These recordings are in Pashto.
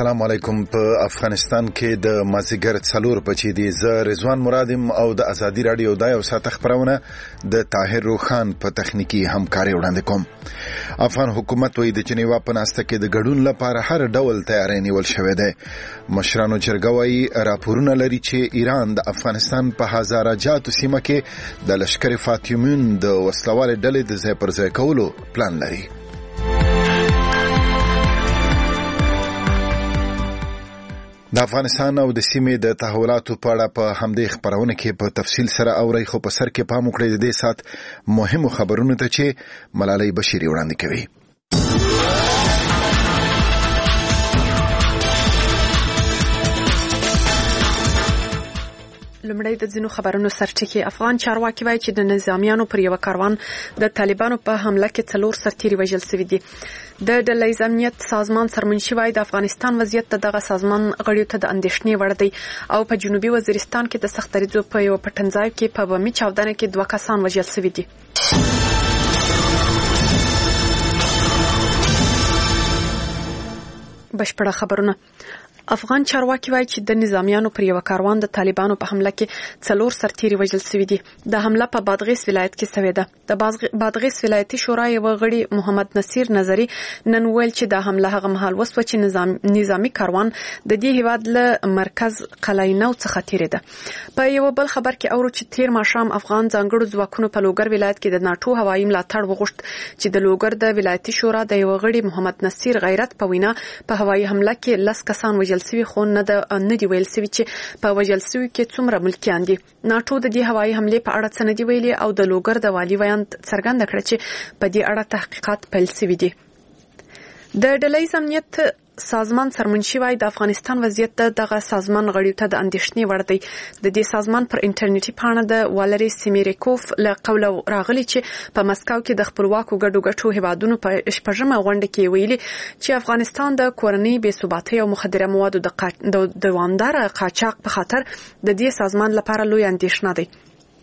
السلام علیکم. په افغانستان کې د مازیګر 4 بجې دی. زه رضوان مرادم او د ازادي رادیو د یو ساعت خبرونه د طاهر روخان په تخنیکی همکاري وړاندې کوم. افغان حکومت وایي د جنیوا په ناسته کې د ګډون لپاره هر ډول تیاری نیول شوی دی. مشرانو جرګه وایي راپورونه لري چې ایران د افغانستان په هزاره جاتو سیمه کې د لشکر فاطمیون د وسلوال ډلې د ځای پر ځای کولو پلان لري. د افغانستان او د سیمې د تحولاتو په اړه په همدې خبرونه کې په تفصیل سره اوري، خو په سر کې پام وکړئ د دې سات مهمو خبرونو ته چې ملالۍ بشيري وړاندې کوي. لمړی د ځینو خبرونو سرټکی. افغان چارواکي وایي چې د نظامیانو پر یو کاروان د طالبانو په حمله کې 4 سرتیري وژل شوي دي. د ډلهییز امنیت سازمان سرمنشي وایي د افغانستان وضعیت دغه سازمان غړیو ته د اندېښنې وړ دی او په جنوبي وزیرستان کې د سخت دریځو په یو پټنځای کې په بمي چاودنه کې 2 کسان وژل شوي دي. بشپړه خبرونه. افغان چارواکي وایي چې د نظامیانو پر یو کاروان د طالبانو په حمله کې 4 سرتیري وژل شوي دي. د حمله په بادغیس ولایت کې شوې ده. د بادغیس ولایتي شورا یو غړي محمد نصیر نظری نن ویل چې د حمله هغه مهال وسوه چې نظامی کاروان د دې هیواد له مرکز قلعه‌نو څخه تیری ده. په یو بل خبر کې اورو چې تیر ماښام افغان ځانګړو ځواکونو په لوګر ولایت کې د ناتو هوایي ملاتړ وغوښت چې د لوګر د ولایتي شورا د یو غړي محمد نصیر غیرت په وینا په هوایي حمله کې 10 کسان وژل سوي، خو نه دی ویل سوي چې په وژل سوي کې څومره ملکیان دي. ناتو د دې هوایي حملې په اړه څه نه دی ویلي او د لوګر د والي ویان څرګنده کړه چې په دې اړه تحقیقات پیل سوي دي. د ډلهییز امنیت سازمان سرمنشي وایي د افغانستان وضعیت دغه سازمان غړیو ته د اندېښنې وړ دی. د دې سازمان پر انټرنیټي پاڼه د والری سیمیریکوف له قوله راغلی چې په مسکو کې د خپلواکو ګډو هیوادونو په شپږمه غونډه کې ویلي چې افغانستان د کورنۍ بې ثباتۍ او مخدره موادو د دوامداره قاچاق په خاطر د دې سازمان لپاره لوی اندېښنه دی.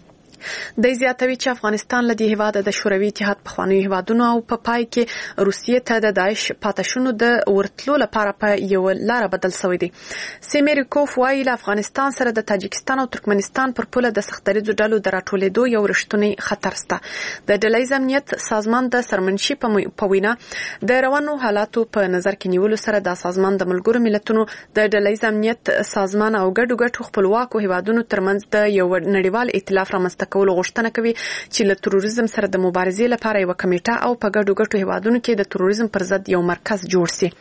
د زیاتوي چې افغانستان له دې هیواده د شوروي اتحاد پخوانیو هیوادونو او په پای کې روسیې ته د داعش پاتشونو د ورتلو لپاره په یو لار بدل شوی دی. سیمیریکوف وایي له افغانستان سره د تاجکستان او ترکمنستان پر پوله د سختدریځو ډلو د راټولېدو یو رښتونی خطر شته. د ډلهییز امنیت سازمان د سرمنشي په وینا د روانو حالاتو په نظر کې نیولو سره د سازمان د ملګرو ملتونو د ډلهییز امنیت سازمان او ګډو خپلواکو هیوادونو ترمنځ د یو نړیوال ائتلاف رامنځته کولو غوښتنه کوي چې له تروریزم سره د مبارزې لپاره یو کمیټه او په ګډو هیوادونو کې د تروریزم پر ضد یو مرکز جوړ شي.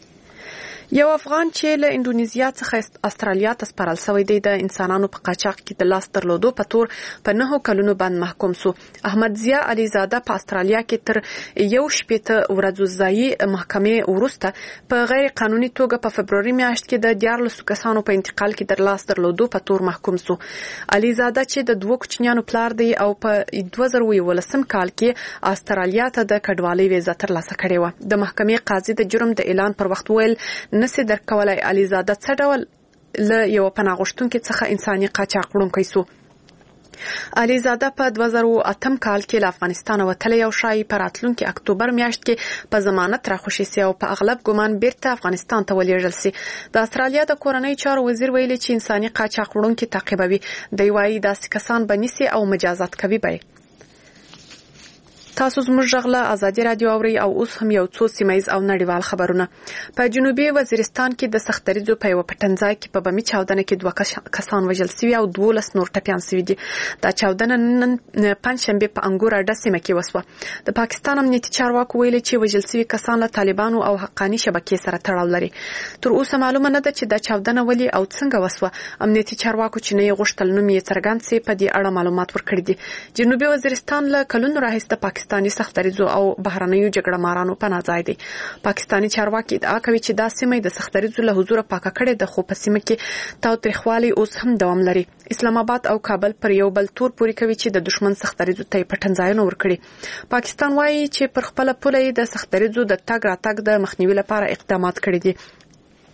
یو افغان چې له انډونیزیا څخه استرالیا ته سپارل شوی دی د انسانانو په قاچاق کې د لاس درلودو په تور په 9 کلونو باندې محکوم شو. احمد ضیا علي زاده په استرالیا کې تر 18 ورځو ځایي محکمې وروسته په غیر قانوني توګه په فبروري میاشت کې د 14 کسانو په انتقال کې د لاس درلودو په تور محکوم شو. علي زاده چې د 2 کوچنیانو پلار دی او په 2019 کال کې استرالیا ته د کډوالۍ ویزه ترلاسه کړې و. د محکمې قاضي د جرم د اعلان پر وخت ویل نسي درکولای علي زاده څه ډول له یو پناه غوښتونکي څخه انساني قاچاق وړونکی سو. علي زاده په 2008 کال کې له افغانستان وتلی او شایي په راتلونکي اکتوبر میاشت کې په ضمانت راخوشي سي او په اغلب ګمان بیرته افغانستان ته ولېږل سي. د استرالیا د کورنۍ چارو وزیر ویلي چې انساني قاچاق وړونکي تعقیبوي. دی وايي داسې کسان به نیسي او مجازات کوي به. تاسو زموږ غږ ازادي رادیو اوري او اوس هم یو څو سیمایز او نړیوال خبرونه. په جنوبي وزیرستان کې د سخت دریځو په یو پټنځای کې په بمي چاودنه کې 2 کسان وژل شوي او 12 نور ټپیان شوي دي. دا چاودنه نن پنځشنبه په انګور اډه سیمه کې وسوه. د پاکستان امنیتي چارواکو ویلي چې وژل شوي کسان له طالبانو او حقاني شبکې سره تړاو لري. تر اوسه معلومه نه ده چې دا چاودنه ولې او څنګه وسوه. امنیتي چارواکو چې نه غوښتل نوم یې څرګند شي په دې اړه معلومات ورکړي دي. جنوبي وزیرستان له کلونو راهیسه پاکستاني سخت دریځو او بهرنیو جګړه مارانو پناه ځای دی. پاکستاني چارواکي ادعا کوي چې دا سیمه د سخت دریځو له حضور پاکه کړې ده، خو په سیمه کې تاوتریخوالی اوس هم دوام لري. اسلام آباد او کابل پر یو بل تور پوري کوي چې د دشمن سخت دریځو ته پټنځایونه ورکړي. پاکستان وايي چې پر خپل پوله د سخت دریځو د تګ راتګ د مخنیوي لپاره اقدامات کړي دي.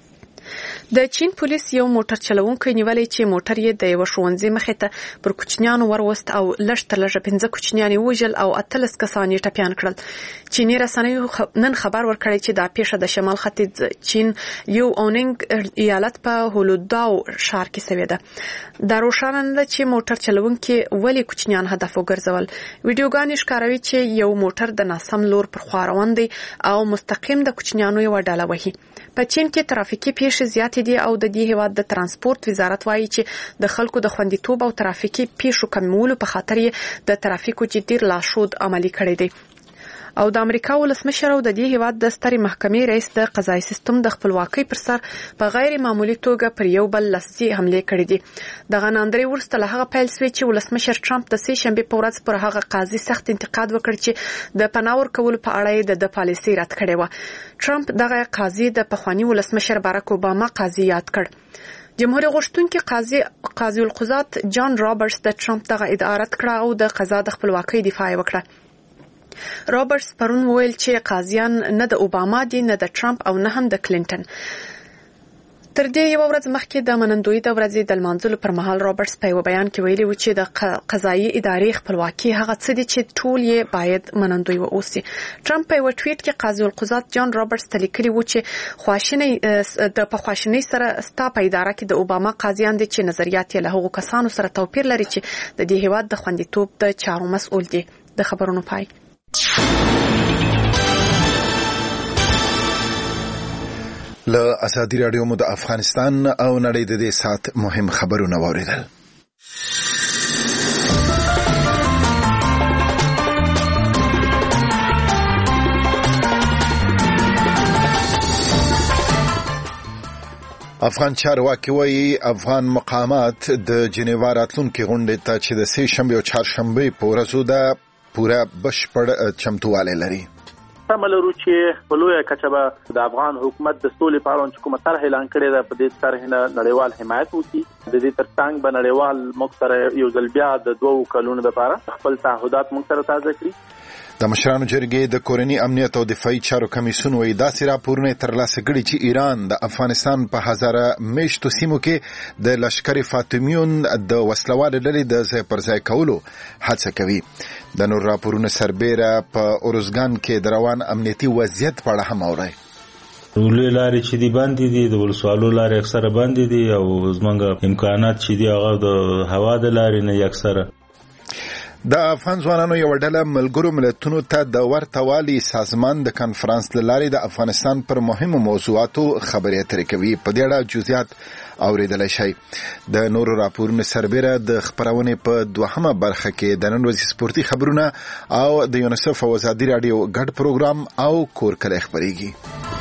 د چین پولیس یو موټر چلوونکی نیولې چې موټر یې د یو ښوونځي مخې ته پر کوچنیانو وروست او لږ تر لږه 15 کوچنیان وژل او 13 کسان یې ټپيان کړل. چینی رسنیو نن خبر ورکړی چې دا پیښه د شمال ختیځ چین یو اوننګ ایالت په هولوداو ښار کې شوې ده. دا روښانه ده چې موټر چلوونکی ولې کوچنیان هدف وګرځول. ویډیوګانې ښکاروي چې یو موټر د ناسم لور پر خوا روان دی او مستقیم د کوچنیانو یو ډله وهي. په چین کې ترافیکي پیښې زیاتې دي او د دې هیواد د ترانسپورت وزارت وایي چې د خلکو د خوندیتوب او ترافیکي پیښو کمولو په خاطر یې د ترافیکو جدي لارښود عملي کړی دی. او د امریکا ولسمشر او د دې هیواد د سترې محکمې رئیس د قضایي سیستم د خپلواکۍ پر سر په غیر معمولی توګه پر یو بل لاسي حمله کړې دي. دغه ناندري ورسته له هغه پیل شوی چې ولسمشر ټرمپ د سې شنبه په ورځ پر هغه قاضي سخت انتقاد وکړ چې د پناور کولو په اړه د پالیسي رد کړې و. ټرمپ دغه قاضي د پخوانی ولسمشر باراک اوباما قاضي یاد کړ. جمهوریت غوښتونکي قاضي القضات جان رابرټس د ټرمپ دغه ادعا رد کړه او د قضا د خپلواکۍ دفاع وکړه. رابرټس پرون ویل چې قاضیان نه د اوباما دي نه د ټرمپ او نه هم د کلینټن. تر دې یو ورځ مخکې د منندوی د ورځې د لمانځلو پر مهال رابرټس په یو بیان کې ویلي و چې د قضایي ادارې خپلواکي هغه څه دي چې ټول یې باید منندوی واوسي. ټرمپ په یو ټویټ کې قاضي القضات جان رابرټس ته لیکلي و چې په خواشینۍ سره ستا په اداره کې د اوباما قاضیان دي چې نظریات یې له هغو کسانو سره توپیر لري چې د دې هیواد د خوندیتوب د چارو مسؤل دي. د خبرونو پای. له ازادي رادیو مو د افغانستان او نړۍ د دې سات مهم خبرونه واوریدل. افغان چارواکي وايي افغان مقامات د جنیوا راتلونکي غونډې ته چې د سې شنبه او چهارشنبه په ورځو ده پوره بشپړ چمتووالی لري. تملرو چې په لویه کچه د افغان حکومت د سولې په اړه چې کومه طرح اعلان کړې ده په دې طرح نه نړیوال حمایت وکړي. د دې ترڅنګ به نړیوال موږ سره یو ځل بیا د 2 کلونو لپاره خپل تعهدات موږ سره تازه کړي. د مشرانو جرګې د کورنی امنیت او دفاعي چارو کمیسیون وایي داسې راپورونه ترلاسه کړي چې ایران د افغانستان په هزاره میشتو سیمو کې د لشکر فاطمیون د وسلوالو ډلې د ځای پر ځای کولو هڅه کوي. د نور راپورونه سربېره په اورزګان کې د روان امنیتي وضعیت په اړه هم اوري. ولې لارې چې دی باندې دي د ولسوالو لارې اکثره باندې دي او زمونږ امکانات چې دی هغه د هوا د لارې نه اکثره. د افغان ځوانانو یو ډله ملګرو ملتونو ته د ورته والي سازمان د کانفرنس لارې د افغانستان پر مهمو موضوعاتو خبرې اترې کوي. په دې اړه جزئیات اوریدلای شئ. د نورو راپورونو سربېره د خبرونې په دوهمه برخه کې د نن ورځې سپورتي خبرونه او د یونیسف او ازادي رادیو ګډ پروګرام او کور کلی خبرېږي.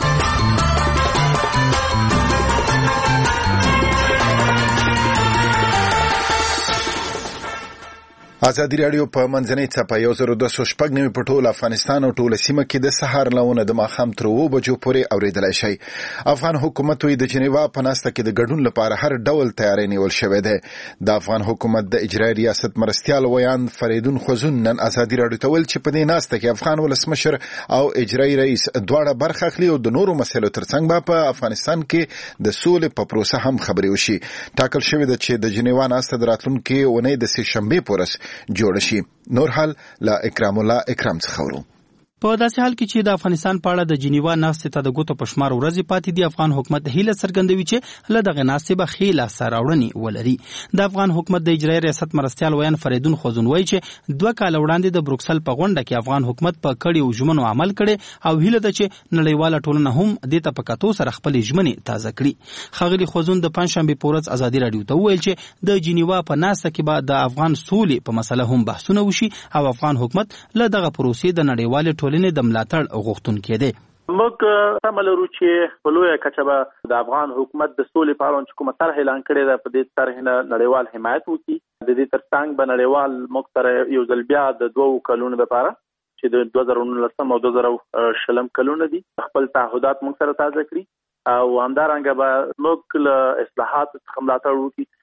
ازادي رادیو په منځنۍ څپه 1290 په ټول افغانستان او ټول سیمه کې د سهار لونه د ماښام تر 2 بجو پورې اوریدلای شي. افغان حکومت وی د جنیوا په ناسته کې د ګډون لپاره هر ډول تیاری نیول شوی دی. د افغان حکومت د اجرایي ریاست مرستیال ویان فریدون خوزون نن ازادي رادیو ته ویل چې په دې ناسته کې افغان ولسمشر او اجرایي رئیس دواړه برخه اخلي او د نورو مسایلو ترڅنګ په افغانستان کې د سولې په پروسه هم خبرې وشي. ټاکل شوی دی چې د جنیوا ناسته د راتلونکي اونۍ د سې شنبه پورس جوړ شي. نور حال لا اکرام الله اکرام څخه ورو. په داسې حال کې چې د افغانستان په اړه د جنیوا ناستې ته د ګوتو په شمار ورځې پاتې دي، افغان حکومت هیله څرګندوي چې له دغه ناستې به ښې لاسته راوړنې ولري. د افغان حکومت د اجرایي ریاست مرستیال ویان فریدون خوزون وایي چې 2 کال وړاندې د بروکسل په غونډه کې افغان حکومت په کړیو ژمنو عمل کړي او هیله ده چې نړیواله ټولنه هم دې ته په کتو سره خپل ژمنې تازه کړي. ښاغلي خوزون د پنځشنبه په ورځ ازادي رادیو ته وویل چې د جنیوا په ناسته کې به د افغان سولې په مسله هم بحثونه وشي او افغان حکومت له دغه پروسې د نړیوالې ټولنې د ملاتړ غوښتونکی دی. موږ تملرو چې په لویه کچه د افغان حکومت د سولې په اړه کومه طرح اعلان کړې ده په دې طرح نه نړیوال حمایت وکړي. د دې ترڅنګ به نړیوال موږ سره یو ځل بیا د 2 کلونو لپاره چې د 2019 او 2020 کلونه دي خپل تعهدات موږ سره تازه کړي او همدارنګه به موږ له اصلاحات څخه ملاتړ وکړي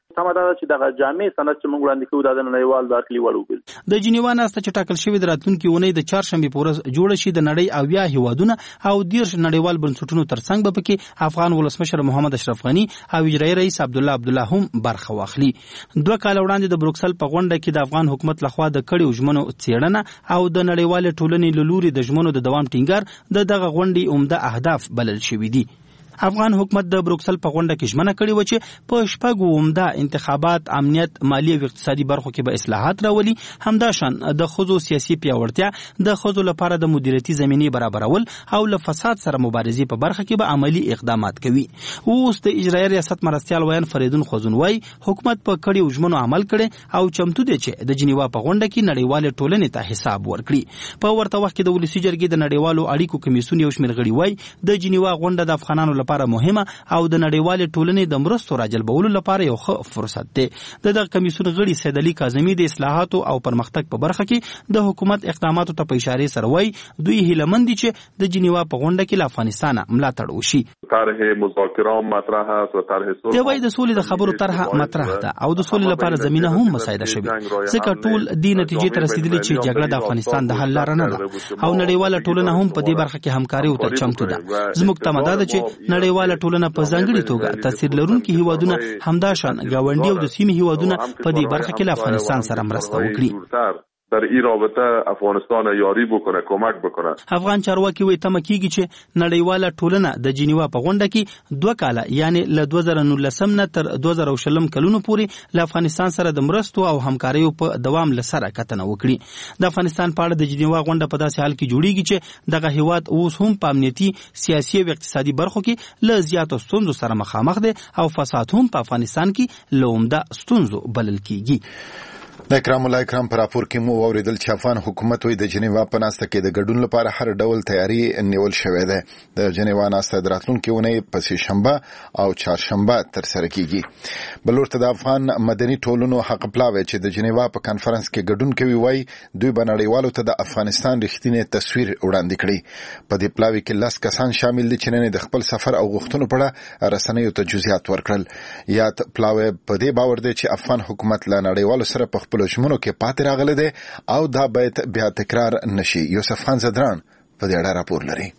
سمه ده چې دغه جامع سند چې موږ وړاندې کوو د نړیوال داخلي وړو د جنیوا ناسته چې ټاکل شوې د راتلونکي اونۍ د چهارشنبې په ورځ جوړه شي د نړۍ 80 هیوادونه او 10 نړیوال بنسټونو ترڅنګ به پکې افغان ولسمشر محمد اشرف غنی او اجرایي رئیس عبدالله هم برخه واخلي. 2 کال وړاندې د بروکسل په غونډه کې د افغان حکومت لخوا د کړي ژمنو څېړنه او د نړیوال ټولنې له لوري د ژمنو د دوام ټینګار دغه غونډې عمده اهداف بلل شوي دي. افغان حکومت د بروکسل په غونډه کې ژمنه کړې و چې په شپږو عمده انتخابات، امنیت، مالی او اقتصادي برخو کې به اصلاحات راولي، همداشان د ښځو سیاسي پیاوړتیا، د ښځو لپاره د مدیریتي زمینې برابرول او له فساد سره مبارزې په برخه کې به عملی اقدامات کوي. اوس د اجرایي ریاست مرستیال ویان فریدون خوزون وای حکومت په کړي ژمنو عمل کړي او چمتو دی چې د جنیوا په غونډه کې نړیوال ټولنې ته حساب ورکړي. په ورته وخت کې د ولسی جرګې د نړیوالو اړیکو کمیسیون یو شمېر غړي وای د جنیوا غونډه د افغانانو لپاره مهمه او د نړیوال ټولنې د مرستو راجلبولو لپاره یو ښه فرصت دی. دغه کمیسیون غړي سید علي کاظمي د اصلاحاتو او پرمختګ په برخه کې د حکومت اقداماتو ته په اشاره سره وایي دوی هیلهمند دي چې د جنیوا په غونډه کې له افغانستان ملاتړ وشي. طرح مذاکرات مطرح است و طرح صلح دی وایي د سولې د خبرو طرح مطرح ده او د سولې لپاره زمينه هم مساعده شوي ځکه ټول د نتیجې ته رسیدلي چې جګړه د افغانستان د حل لاره نه ده او نړیواله ټولنه هم په دې برخه کې همکاري او چمتو ده. زموږ تمه ده چې نړیواله ټولنه په ځانګړي توګه تاثیر لرونکي هیوادونه همداشان گاونډي او د سیمې هیوادونه په دې برخه کې له افغانستان سره مرسته وکړي. در این رابطه افغانستان یاری بکنه، کمک بکنه. افغان چارواکي وایي تمه کیږي چې نړیواله ټولنه د جنیوا په غونډه کې 2 کاله یعنی له 2019 نه تر 2020 کلونو پورې له افغانستان سره د مرستو او همکاریو په دوام لسره کتنه وکړي. د افغانستان په اړه د جنیوا غونډه په داسې حال کې جوړیږي چې دغه هیواد اوس هم په امنیتي، سیاسي او اقتصادي برخو کې له زیاتو ستونزو سره مخامخ دی او فساد هم په افغانستان کې له عمده ستونزو بلل کیږي. د کرام الله کرام پر راپور کې مو اوریدل چې افغان حکومت وی د جنیوا په ناسته کې د ګډون لپاره هر ډول تیاری نیول شوې ده. د جنیوا ناسته د راتلونکي اونۍ په سه شنبه او چهارشنبه تر سره کیږي. بلورته د افغان مدني ټولنو حق پلاوي چې د جنیوا په کانفرنس کې ګډون کوي وای دوی بنړیوالو ته د افغانستان رښتینی تصویر وړاندې کړي. په دې پلاوي کې 10 کسان شامل دي چې نن د خپل سفر او غوښتنو په اړه رسنیو ته جزئیات ورکړل. یاد پلاوي په دې باور دی چې افغان حکومت له نړیوالو سره په خپل ژمنو کې پاتې راغلی دی او دا باید بیا تکرار نشي. یوسف خان زدران په دې اړه راپور لري.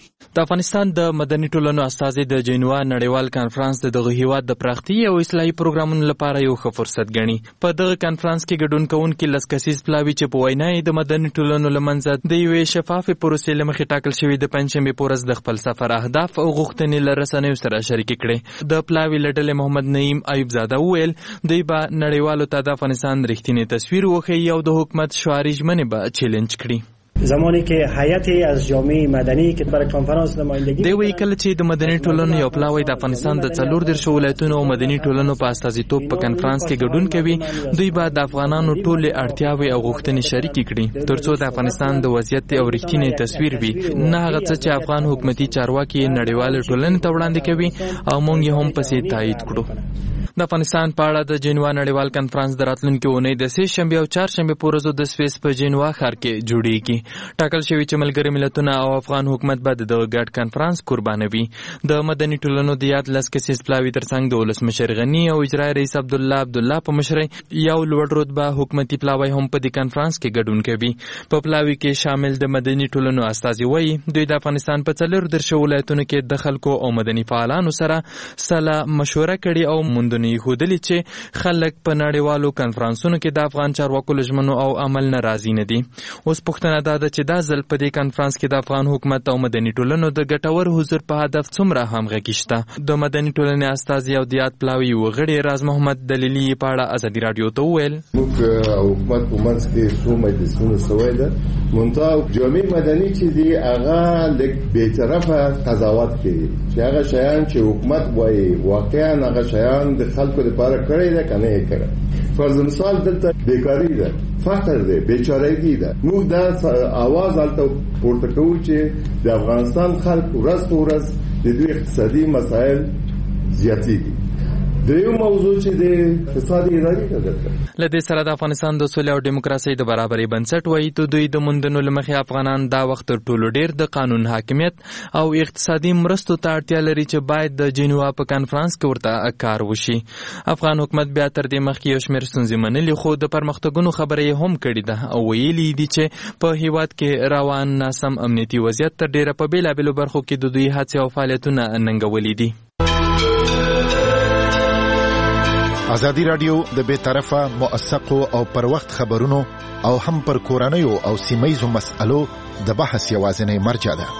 د افغانستان د مدني ټولنو استازي د جنیوا نړیوال کانفرنس د دغه هیواد د پراختیا او اصلاحي پروګرامونو لپاره یو ښه فرصت ګڼي. په دغه کانفرنس کې ګډون کوونکي 10 کسیز پلاوي چې په وینا د مدني ټولنو لمنځه د یوې شفافې پروسې لمخې ټاکل شوی د پنځشنبې په ورځ د خپل سفر اهداف او غوښتنې له رسنیو سره شریک کړي. د پلاوي له ډلې محمد نعیم ایوب زاده وویل دوی به نړیوالو ته د افغانستان رښتینی تصویر وښیي او د حکومت شعاري ژمنې به چیلنج کړي. زمانی که هیئتی از جامعه مدنی که برای کنفرانس نمایندگی دی وی کله چې د مدني ټولنو یو پلاوی د افغانستان د 14 ولایتونو او مدني ټولنو په استازیتوب په کنفرانس کې ګډون کوي دوی به د افغانانو ټولې اړتیاوې او غوښتنې شریک کړي ترڅو د افغانستان د وضعیت او رښتینی تصویر وي نه هغه څه چې افغان حکومتي چارواکي نړیوال ټولنې ته وړاندې کوي او موږ یې هم پسې تایید کړو. د افغانستان په اړه د جنیوا نړیوال کانفرنس د راتلونکي اونۍ د سه شنبه او چهارشنبه په ورځو د سویس په جنیوا ښار کې جوړیږي. ټاکل شوی چې ملګري ملتونه او افغان حکومت به د ګډ کانفرنس قربانوي. د مدني ټولنو د یاد 10 کسیز پلاوي ترڅنګ د ولسمشر غنی او اجرایي رئیس عبدالله په مشرۍ یو لوړ رتبه حکومتي پلاوی هم په دې کانفرنس کې ګډون کوي. په پلاوي کې شامل د مدني ټولنو استازي وایي دوی د افغانستان په 14 ولایتونو کې د خلکو او مدني فعالانو سره سلا مشوره کړې او موندنې هودلې چې خلک په نړیوالو کانفرنسونو کې د افغان چارواکو لژمنو او عمل نه راضي نه دي. اوس پوښتنه ده چې دا ځل په دې کانفرنس کې د افغان حکومت او مدني ټولنو د ګټور حضور په هدف څومره همغږي شته. د مدني ټولنې استازي او د یاد پلاوي وغړي راز محمد دلیلی په اړه ازادي رادیو ته وویل موږ حکومت په منځ کې څو مجلسونه سوي ده مونږ جامعه مدني چې دی هغه لیک به طرفه قضاوت کوي چې هغه شیان چې حکومت وایي واقعا هغه شیان د خلکو لپاره کړی ده کنه یې کړی. فرض مثال دلته بیکاری ده، فقر ده، بیچارهګي ده. موږ دا आवाज الته پورته کوو چې د افغانستان خلک ورځ په ورځ د دوی اقتصادي مسایل زیاتېږي. دریم موضوع چې د اقتصادي ادارې ده. لدې سره د افغانستان د سولې او دیموکراسۍ د برابرۍ بنسټ وایي ته دوی د موندنو لمخې افغانان دا وخت تر ټولو ډیر د قانون حاکمیت او اقتصادي مرستو ته اړتیا لري چې باید د جنیوا په کانفرنس کې ورته کار وشي. افغان حکومت بیا تر دې مخکې یو شمېر ستونزې منلې خو د پرمختګونو خبره یې هم کړې ده او ویلي دي چې په هیواد کې روان ناسم امنیتي وضعیت تر ډیره په بېلابېلو برخو کې د دوی هڅې او فعالیتونه ننګولي دي. ازادي رادیو د بے طرفه موثقو او پر وخت خبرونو او هم پر کورنیو او سیمایزو مسألو د بحث یوازینی مرجع ده.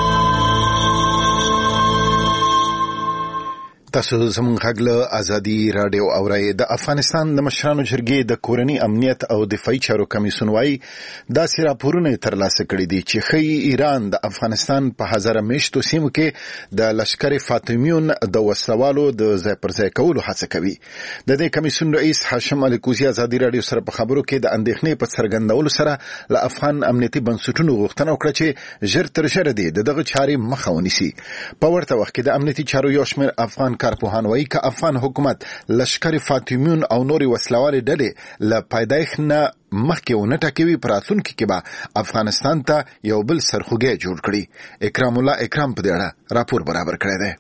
تاسو زموږ غږ له ازادي رادیو اورئ. د افغانستان د مشرانو جرګې د کورنی امنیت او دفاعي چارو کمیسیون وايي داسې راپورونه ترلاسه کړي دي چې ښیي ایران د افغانستان په هزاره میشتو سیمو کې د لشکر فاطمیون د وسلوالو د ځای پر ځای کولو هڅه کوي. د دې کمیسیون رئیس هاشم علي کوزي ازادي رادیو سره په خبرو کې د اندېښنې په څرګندولو سره له افغان امنیتي بنسټونو غوښتنه وکړه چې ژر تر ژره دغه چارې مخه ونیسي. په ورته وخت کې د امنیتي چارو یو شمېر افغان کارپوهان وایي که افغان حکومت لشکر فاطمیون او نورې وسلوالې ډلې له پیدایښت نه مخکې ونه ټاکوي په راتلونکي کې به افغانستان ته یو بل سرخوږی جوړ کړي. اکرام الله اکرام په دې اړه راپور برابر کړی دی.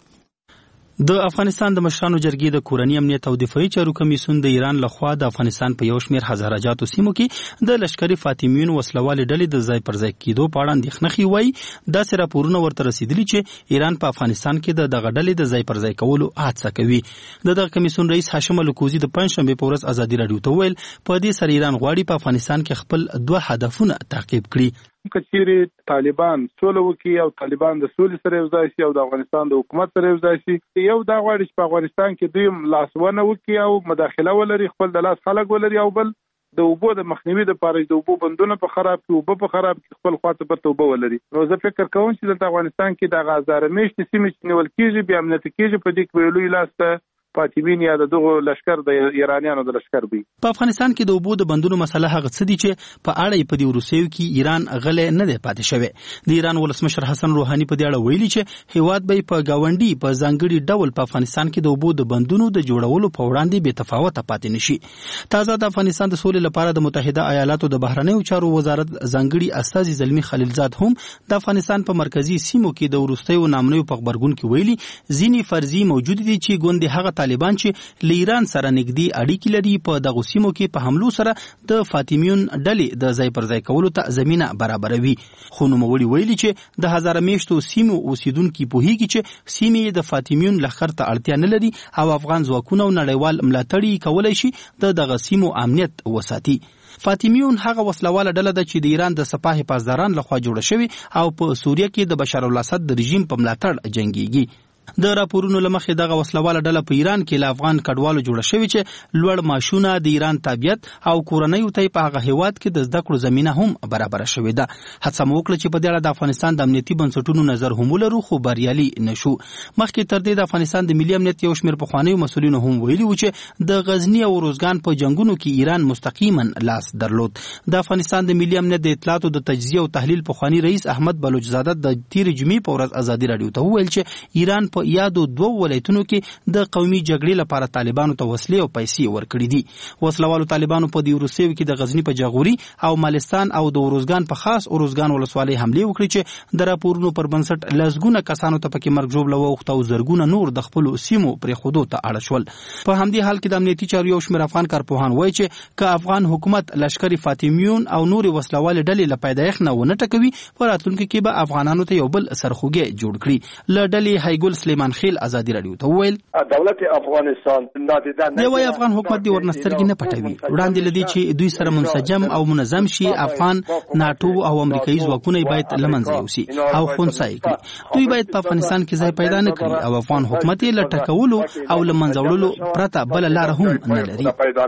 د افغانستان د مشرانو جرګې د کورنی امنیت او دفاعي چارو کمیسیون د ایران لخوا د افغانستان په یو شمېر هزاره جاتو سیمو کې د لشکري فاطمیون وسلوال ډلې د ځای پر ځای کېدو په اړه اندېښنه ښیي. داسې راپورونه ورته رسیدلي چې ایران په افغانستان کې دغه ډلې د ځای پر ځای کولو هڅه کوي. دغه کمیسیون رئیس هاشم علي کوزي د پنځشنبه په ورځ ازادي رادیو ته ویل په دې سره ایران غواړي په افغانستان کې خپل دوه هدفونه تعقیب کړي. کچېرې طالبان سوله وکړي او طالبان د سولې سره یو ځای شي او د افغانستان د حکومت سره یو ځای شي، یو دا غواړي چې په افغانستان کې دوی لاسونه وکړي او مداخله ولري، خپل د لاس خلک ولري، او بل د اوبو د مخنیوي لپاره د اوبو بندونه په خراب کې اوبه په خراب کې خپل خواته په توبه ولري. نو زه فکر کوم چې د افغانستان کې د غزاره میشتې سیمې چې نیول کېږي بیا امنیت کېږي په دې کې ویلوي لاس ته فاطمین یا دغه لشکر د ایرانیانو د لشکر وي. په افغانستان کې د اوبو د بندونو مسله هغه څه دي چې په اړه په دې وروستیو کې ایران غلې نه دی پاتې شوی. د ایران ولسمشر حسن روحاني په دې اړه ویلي چې هیواد به په گاونډي په ځانګړي ډول په افغانستان کې د اوبو د بندونو د جوړولو په وړاندې بې تفاوته پاتې نشي. تازه د افغانستان د سولې لپاره د متحده ایالاتو د بهرنیو چارو وزارت ځانګړي استازي زلمی خلیلزاد هم د افغانستان په مرکزی سیمو کې د وروستیو نامنیو په خبرګون کې ویلي ځینې فرضي موجود دي چې ګوندې هغه طالبان چې له ایران سره نږدې اړیکې لري په دغه سیمو کې په حملو سره د فاطمیون ډلې د ځای پر ځای کولو ته زمينه برابروي. خو نوموړي ویلي چې د هزاره میشتو سیمو اوسیدونکو په هیګي چې سیمې د فاطمیون لخر ته اړتیا نه لري او افغان ځواکونه او نړیوال ملاتړي کولای شي دغه سیمو امنیت وساتي. فاطمیون هغه وسلواله ډله ده چې د ایران د سپاه حفاظداران لخوا جوړه شوې او په سوریه کې د بشار الاسد د رژیم په ملاتړ جنگيږي. د راپورونو لمخې دغه وسلواله ډله په ایران کې له افغان کډوالو جوړه شوې چې لوړ معاشونه د ایران تابعیت او کورنیو ته په هغه هیواد کې د زده کړو زمينه هم برابر شوې ده. هڅه مو وکړه چې په دې اړه د افغانستان د امنیتي بنسټونو نظر هم ولرو خو بریالي نشو. مخکې تر دې د افغانستان د ملي امنیت یو شمېر پخوانیو مسؤلینو هم ویلي و چې د غزنی او روزګان په جنگونو کې ایران مستقیما لاس درلود. د افغانستان د ملي امنیت د اطلاعات او د تجزیه او تحلیل پخوانی رئیس احمد بلوچزاده د تیر جمعې په ورځ ازادي رادیو ته ویل چې ایران په یادو دوه ولایتونو کې د قومي جګړې لپاره طالبانو ته وسلې او پیسې ورکړې دي. وسلوالو طالبانو په دې وروستیو کې د غزنی په جاغوري او مالستان او د روزګان په خاص روزګان ولسوالۍ حمله وکړې چې د راپورونو پر بنسټ لزګونه کسانو ته پکې مرګ ژوبله وخت او زرګونه نور د خپل سیمو پر خودو ته اړ شول. په همدې حال کې د امنیتي چارو یو شمېر افغان کارپوهان وایي چې که افغان حکومت لشکري فاطمیون او نور وسلوال ډلې له پیدایښت نه ونه ټکوي په راتلونکي کې به افغانانو ته یو بل سرخوږی جوړ کړي. له ډلې هایګل سلیمان خیل ازادي رادیو ته ویل دولت افغانستان دی وایي افغان حکومت دی ورنسترګي نه پټوي وړاندې لدی چې دوی سره منسجم او منظم شي. افغان ناتو او امریکایي ځواکونه باید لمنځه یوسي او خنثی کړي. دوی باید په افغانستان کې ځای پیدا نه کړي او افغان حکومت یې لټکولو او لمنځه وړلو پرته بل لار هم نه لري.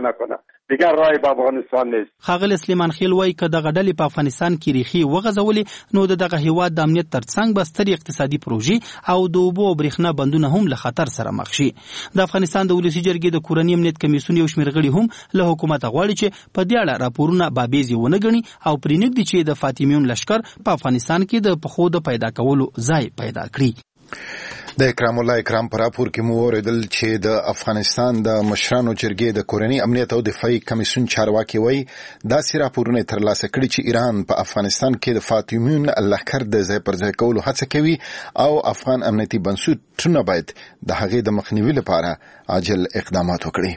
دیگر رای په افغانستان نیست. خاغل سلیمان خیل وایي که دغه ډلې په افغانستان کې ریخي وغځولې نو دغه هیواد د امنیت ترڅنګ به سترې اقتصادي پروژې او د اوبو او برېښنا بندونه هم له خطر سره مخ شي. د افغانستان د ولسي جرګې د کورنی امنیت کمیسیون یو شمېر غړي هم له حکومت غواړي چې په دې اړه راپورونه بابیزي ونه ګڼي او پرېنږدي چې د فاطمیون لشکر په افغانستان کې د پخو د پیدا کولو ځای پیدا کړي. د اکرام الله اکرام پر راپور کې مو اوریدل چې د افغانستان د مشرانو جرګې د کورنۍ امنیت او دفاعي کمیسیون چارواکي وایي داسې راپورونه ترلاسه کړي چې ایران په افغانستان کې د فاطمیون لښکر د ځای پر ځای کولو هڅه کوي او افغان امنیتي بنسټونه باید د هغې د مخنیوي لپاره عاجل اقدامات وکړي.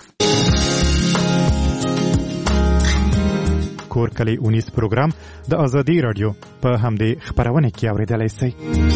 کور کلی اونیس پروګرام د ازادي رادیو په همدې خبرونه کې اوریدلای شئ.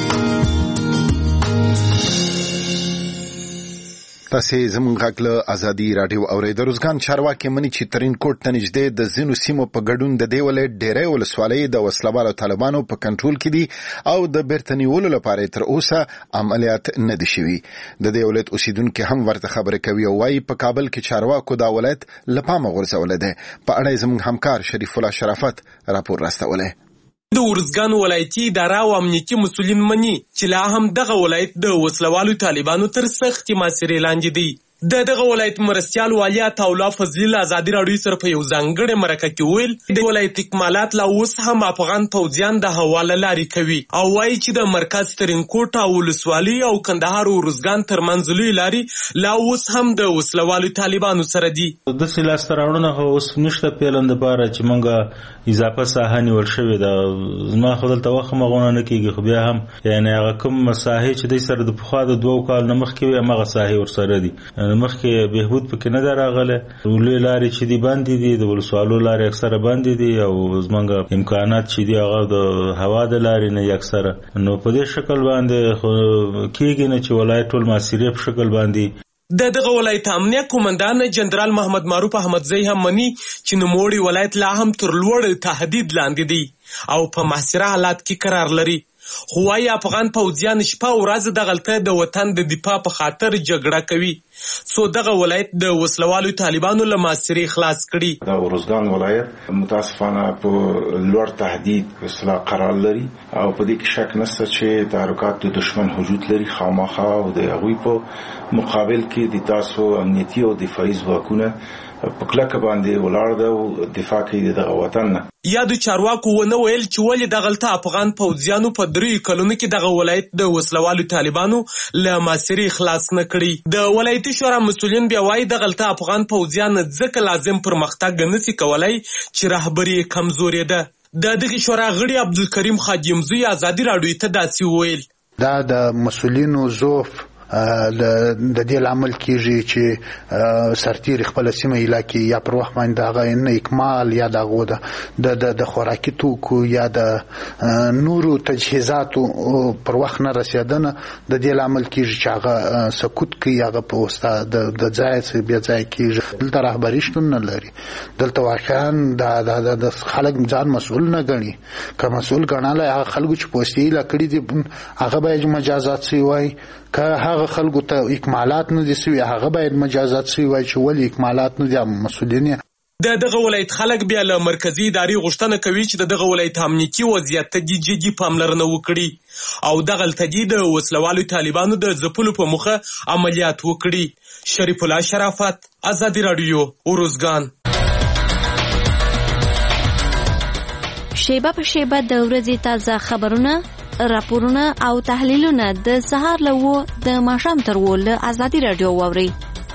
تاسو زموږ غږ له ازادي رادیو اوریدل. روزګان چارواکي مني چې ترين کوټ ته نږدې د زینو سیمو په ګډون د دیولې ډېرې ولسوالۍ د وسلوالو طالبانو په کنټرول کې دي او د بیرته نیولو لپاره تر اوسه عملیات نه دي شوي. د دې ولایت اوسیدونکو هم ورته خبره کوي او وايي په کابل کې چارواکو دا ولایت لپاره غورځول دي. په اړه زموږ همکار شریف الله شرافت راپور راستوله. د ورزګان ولایتي اداره او امنیتي مسؤلین مني چې لا هم دغه ولایت د وسلوالو طالبانو تر سختي محاصرې لاندې دی. دغه ولایت مرستیال والي عطاالله فضلي له ازادي راډیو سره په یو ځانګړي مرکه کې ویل د ولایت اکمالات لا اوس هم افغان پوځیان د حواله لاري کوي او وایي چې د مرکز ترینکوټ او ولسوالي او کندهار او ورزګان ترمنځ لوی لاري لا اوس هم د وسلوالو طالبانو سره دي. د سیلاست راوړنه اوس نشته پیلند لپاره چې مونږه اضافه ساحه نیول شوې ده. زما خو دلته وخت مغونه نه کیږي خو بیا هم یعنی هغه کوم مساحه چې د سره د پخوا د 2 کال نه مخکې وي هغه ساحه ورسره دي. مخکې بهبود پکې نه دراغله. ولې لارې چې دی باندې دي د ولسوالو لارې اکثره باندې دي او زمونږ امکانات چې دی هغه د هوا د لارې نه اکثره نو په دې شکل باندې کېږي نه چې ولایت ټول محاصرې په شکل باندې دغه ولایت امنیه قومندان جنرال محمد معروف احمدزی هم مني چې نوموړی ولایت لا هم تر لوړ تهدید لاندې دی او په محاصره حالات کې قرار لري. خو وايي افغان پوځیان شپه او ورځ دغلته د وطن د دفاع په خاطر جګړه کوي. سو دغه ولایت د وسلوالو طالبانو له محاصرې خلاص کړي. د ورزګان ولایت متاسفانه په لوړ تهدید اصلاح قرار لري او په دې کې شک نشته چې تحرکات د دشمن وجود لري خامخا او د هغوی په مقابل کې د تاسو امنیتي او دفاعي ځواکونه په کلکه باندې ولاړ ده او دفاع کوي دغه وطن نه. یادو چارواکو ونه ویل چې ولې دغلته افغان پوځیانو په 3 کلونو کې دغه ولایت د وسلوالو طالبانو له محاصرې خلاص نه کړي. د ولایتي شورا مسؤلین بیا وایي دغلته افغان پوځیان ځکه لازم پرمختګ نشي کولای چې رهبري کمزوري ده. دغه شورا غړي عبدالکریم خادیمزوی ازادي راډیو ته داسې ویل. دا د مسؤلینو زوف د دې لامل کیږي چې سرتیر خپل سیمه علاقې یا پر وخت باندې هغه نه اکمال یا د خوراکي توکو یا د نورو تجهیزاتو پر وخت نه رسیدنه د دې لامل کیږي چې هغه سکوت کوي هغه په واسطه د ځای څخه بیا ځای کیږي. دلته رهبري شتون نه لري. دلته واقعا د خلک ځان مسؤل نه ګڼي. که مسؤل ګڼاله هغه خلکو چې پوسټي لا کړی دي هغه باید مجازات شي وای. که هغه خلکو ته اکمالات نه دي سوي هغه باید مجازات شي وای چې ولې اکمالات نه دي مسؤلین. دغه ولایت خلک بیا له مرکزی ادارې غوښتنه کوي چې دغه ولایت امنیتي وضعیت ته جدي پاملرنه وکړي او دغه التدی د وسلوالو طالبانو د ځپلو په مخه عملیات وکړي. شریف الله شرافت ازادي راډیو ورزګان. شیبه په شیبه د ورځې تازه خبرونه راپورونه او تحلیلونه د سهار له د ماښام تر له ازادي راډیو واوري.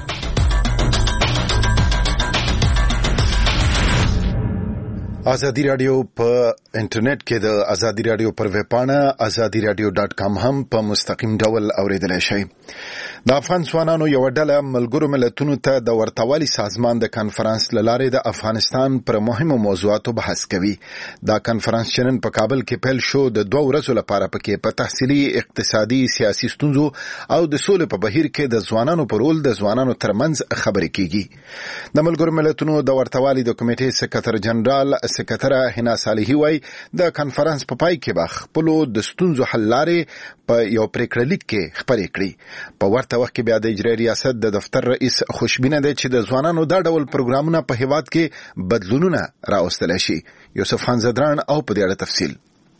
ازادي راډیو په انټرنیټ کې د ازادي راډیو پر ویب پاڼه azadiradio.com هم په مستقیم ډول اوریدلای شئ. د افغان ځوانانو یو ډله ملګرو ملتونو ته د ورتوالي سازمان د کانفرنس لاره د افغانستان پر مهمو موضوعاتو بحث کوي. دا کانفرنس چې نن په کابل کې پیل شو د 2 ورځو لپاره پکې په تحصیلي اقتصادي سیاسي ستونزو او د سولې په بهیر کې د ځوانانو پر رول د ځوانانو ترمنځ خبرې کیږي. د ملګرو ملتونو د ورتوالي د کمیټې سکرټر جنرال سکرټره حنا صالحي وایي د کانفرنس په پای کې به خپل د ستونزو حل لارې په یو پریکړه لیک کې خبرې کړي. په ورته وخت کې بیا د اجرایي ریاست د دفتر رئیس خوشبینه ده چې د ځوانانو دا ډول پروګرامونه په هیواد کې بدلونونه راوستل شي. یوسف خان زدران او په دې اړه تفصیل.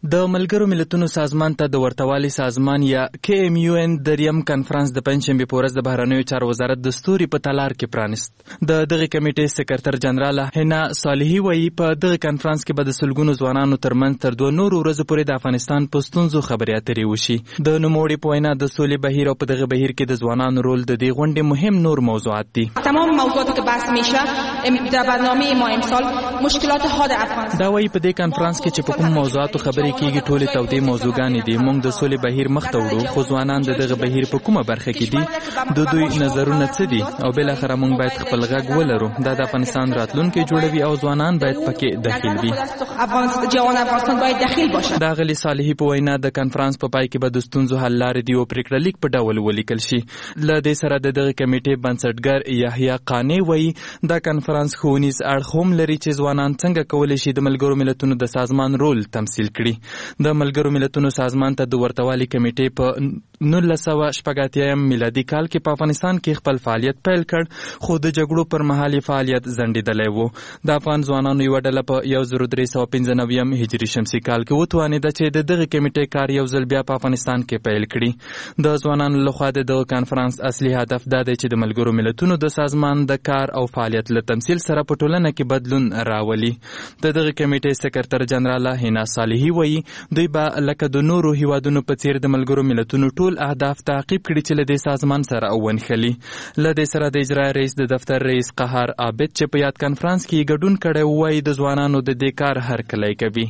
د ملګرو ملتونو سازمان ته د ورتوالي سازمان یا KMUN دریم کانفرنس د پنځشنبه په ورځ د بهرنیو چارو وزارت د ستوري په تالار کې پرانیست. د دغه کمیټې سکرټر جنرال هنا صالحي وایي په دغه کانفرنس کې به د سلګونو ځوانانو ترمنځ تر 2 نورو ورځو پورې د افغانستان په ستونزو خبرې اترې وشي. د نوموړي په وینا د سولې بهیر او په دغه بهیر کې د ځوانانو رول د دې غونډې مهم نور موضوعات دي. تمام موضوعاتی که بحث میشه در برنامه ما امسال مشکلات حاد افغانستان. دا وایي په دې کانفرنس کې چې په کوم موضوعاتو خبرې کیږي ټولې تودې موضوعګانې دي. موږ د سولې بهیر مخ ته وړو، خو ځوانان د دغه بهیر په کومه برخه کې دي، د دوی نظرونه څه دي، او بالاخره موږ باید خپل غږ ولرو. دا د افغانستان راتلونکی جوړوي او ځوانان باید پکې داخل وي. افغانستان باید داخل باشه. د غلی صالحي په وینا د کانفرنس په پای کې به د ستونزو حل لارې دی او پریکړه لیک په ډول ولیکل شي. له دې سره د دغه کمیټې بنسټګر یحیی قانی وایي دا کانفرنس ښوونیز اړخ هم لري چې ځوانان څنګه کولی شي د ملګرو ملتونو د سازمان رول تمثیل کړي. د ملګرو ملتونو سازمان ته د ورتوالي کمیټې په 1980 میلادي کال کې په افغانستان کې خپل فعالیت پیل کړ، خو د جګړو پر مهال فعالیت ځنډېدلی و. د افغان ځوانانو یوه ډله په 1395 هجري شمسي کال کې وتوانېده چې د دغه کمیټې کار یو ځل بیا په افغانستان کې پیل کړي. د ځوانانو لخوا د دغه کانفرنس اصلي هدف دا دی چې د ملګرو ملتونو د سازمان د کار او فعالیت له تمثیل سره په ټولنه کې بدلون راولي. د دغه کمیټې سکرټر جنرال هنا صالحي وایي دوی به لکه د نورو هیوادونو په څیر د ملګرو ملتونو ټول اهداف تعقیب کړي چې له دې سازمان سره ونښلي. له دې سره د اجرایي رئیس د دفتر رئیس قهار عابد چې په یاد کانفرنس کې ګډون کړی وایي د ځوانانو د دې کار هرکلی کوي.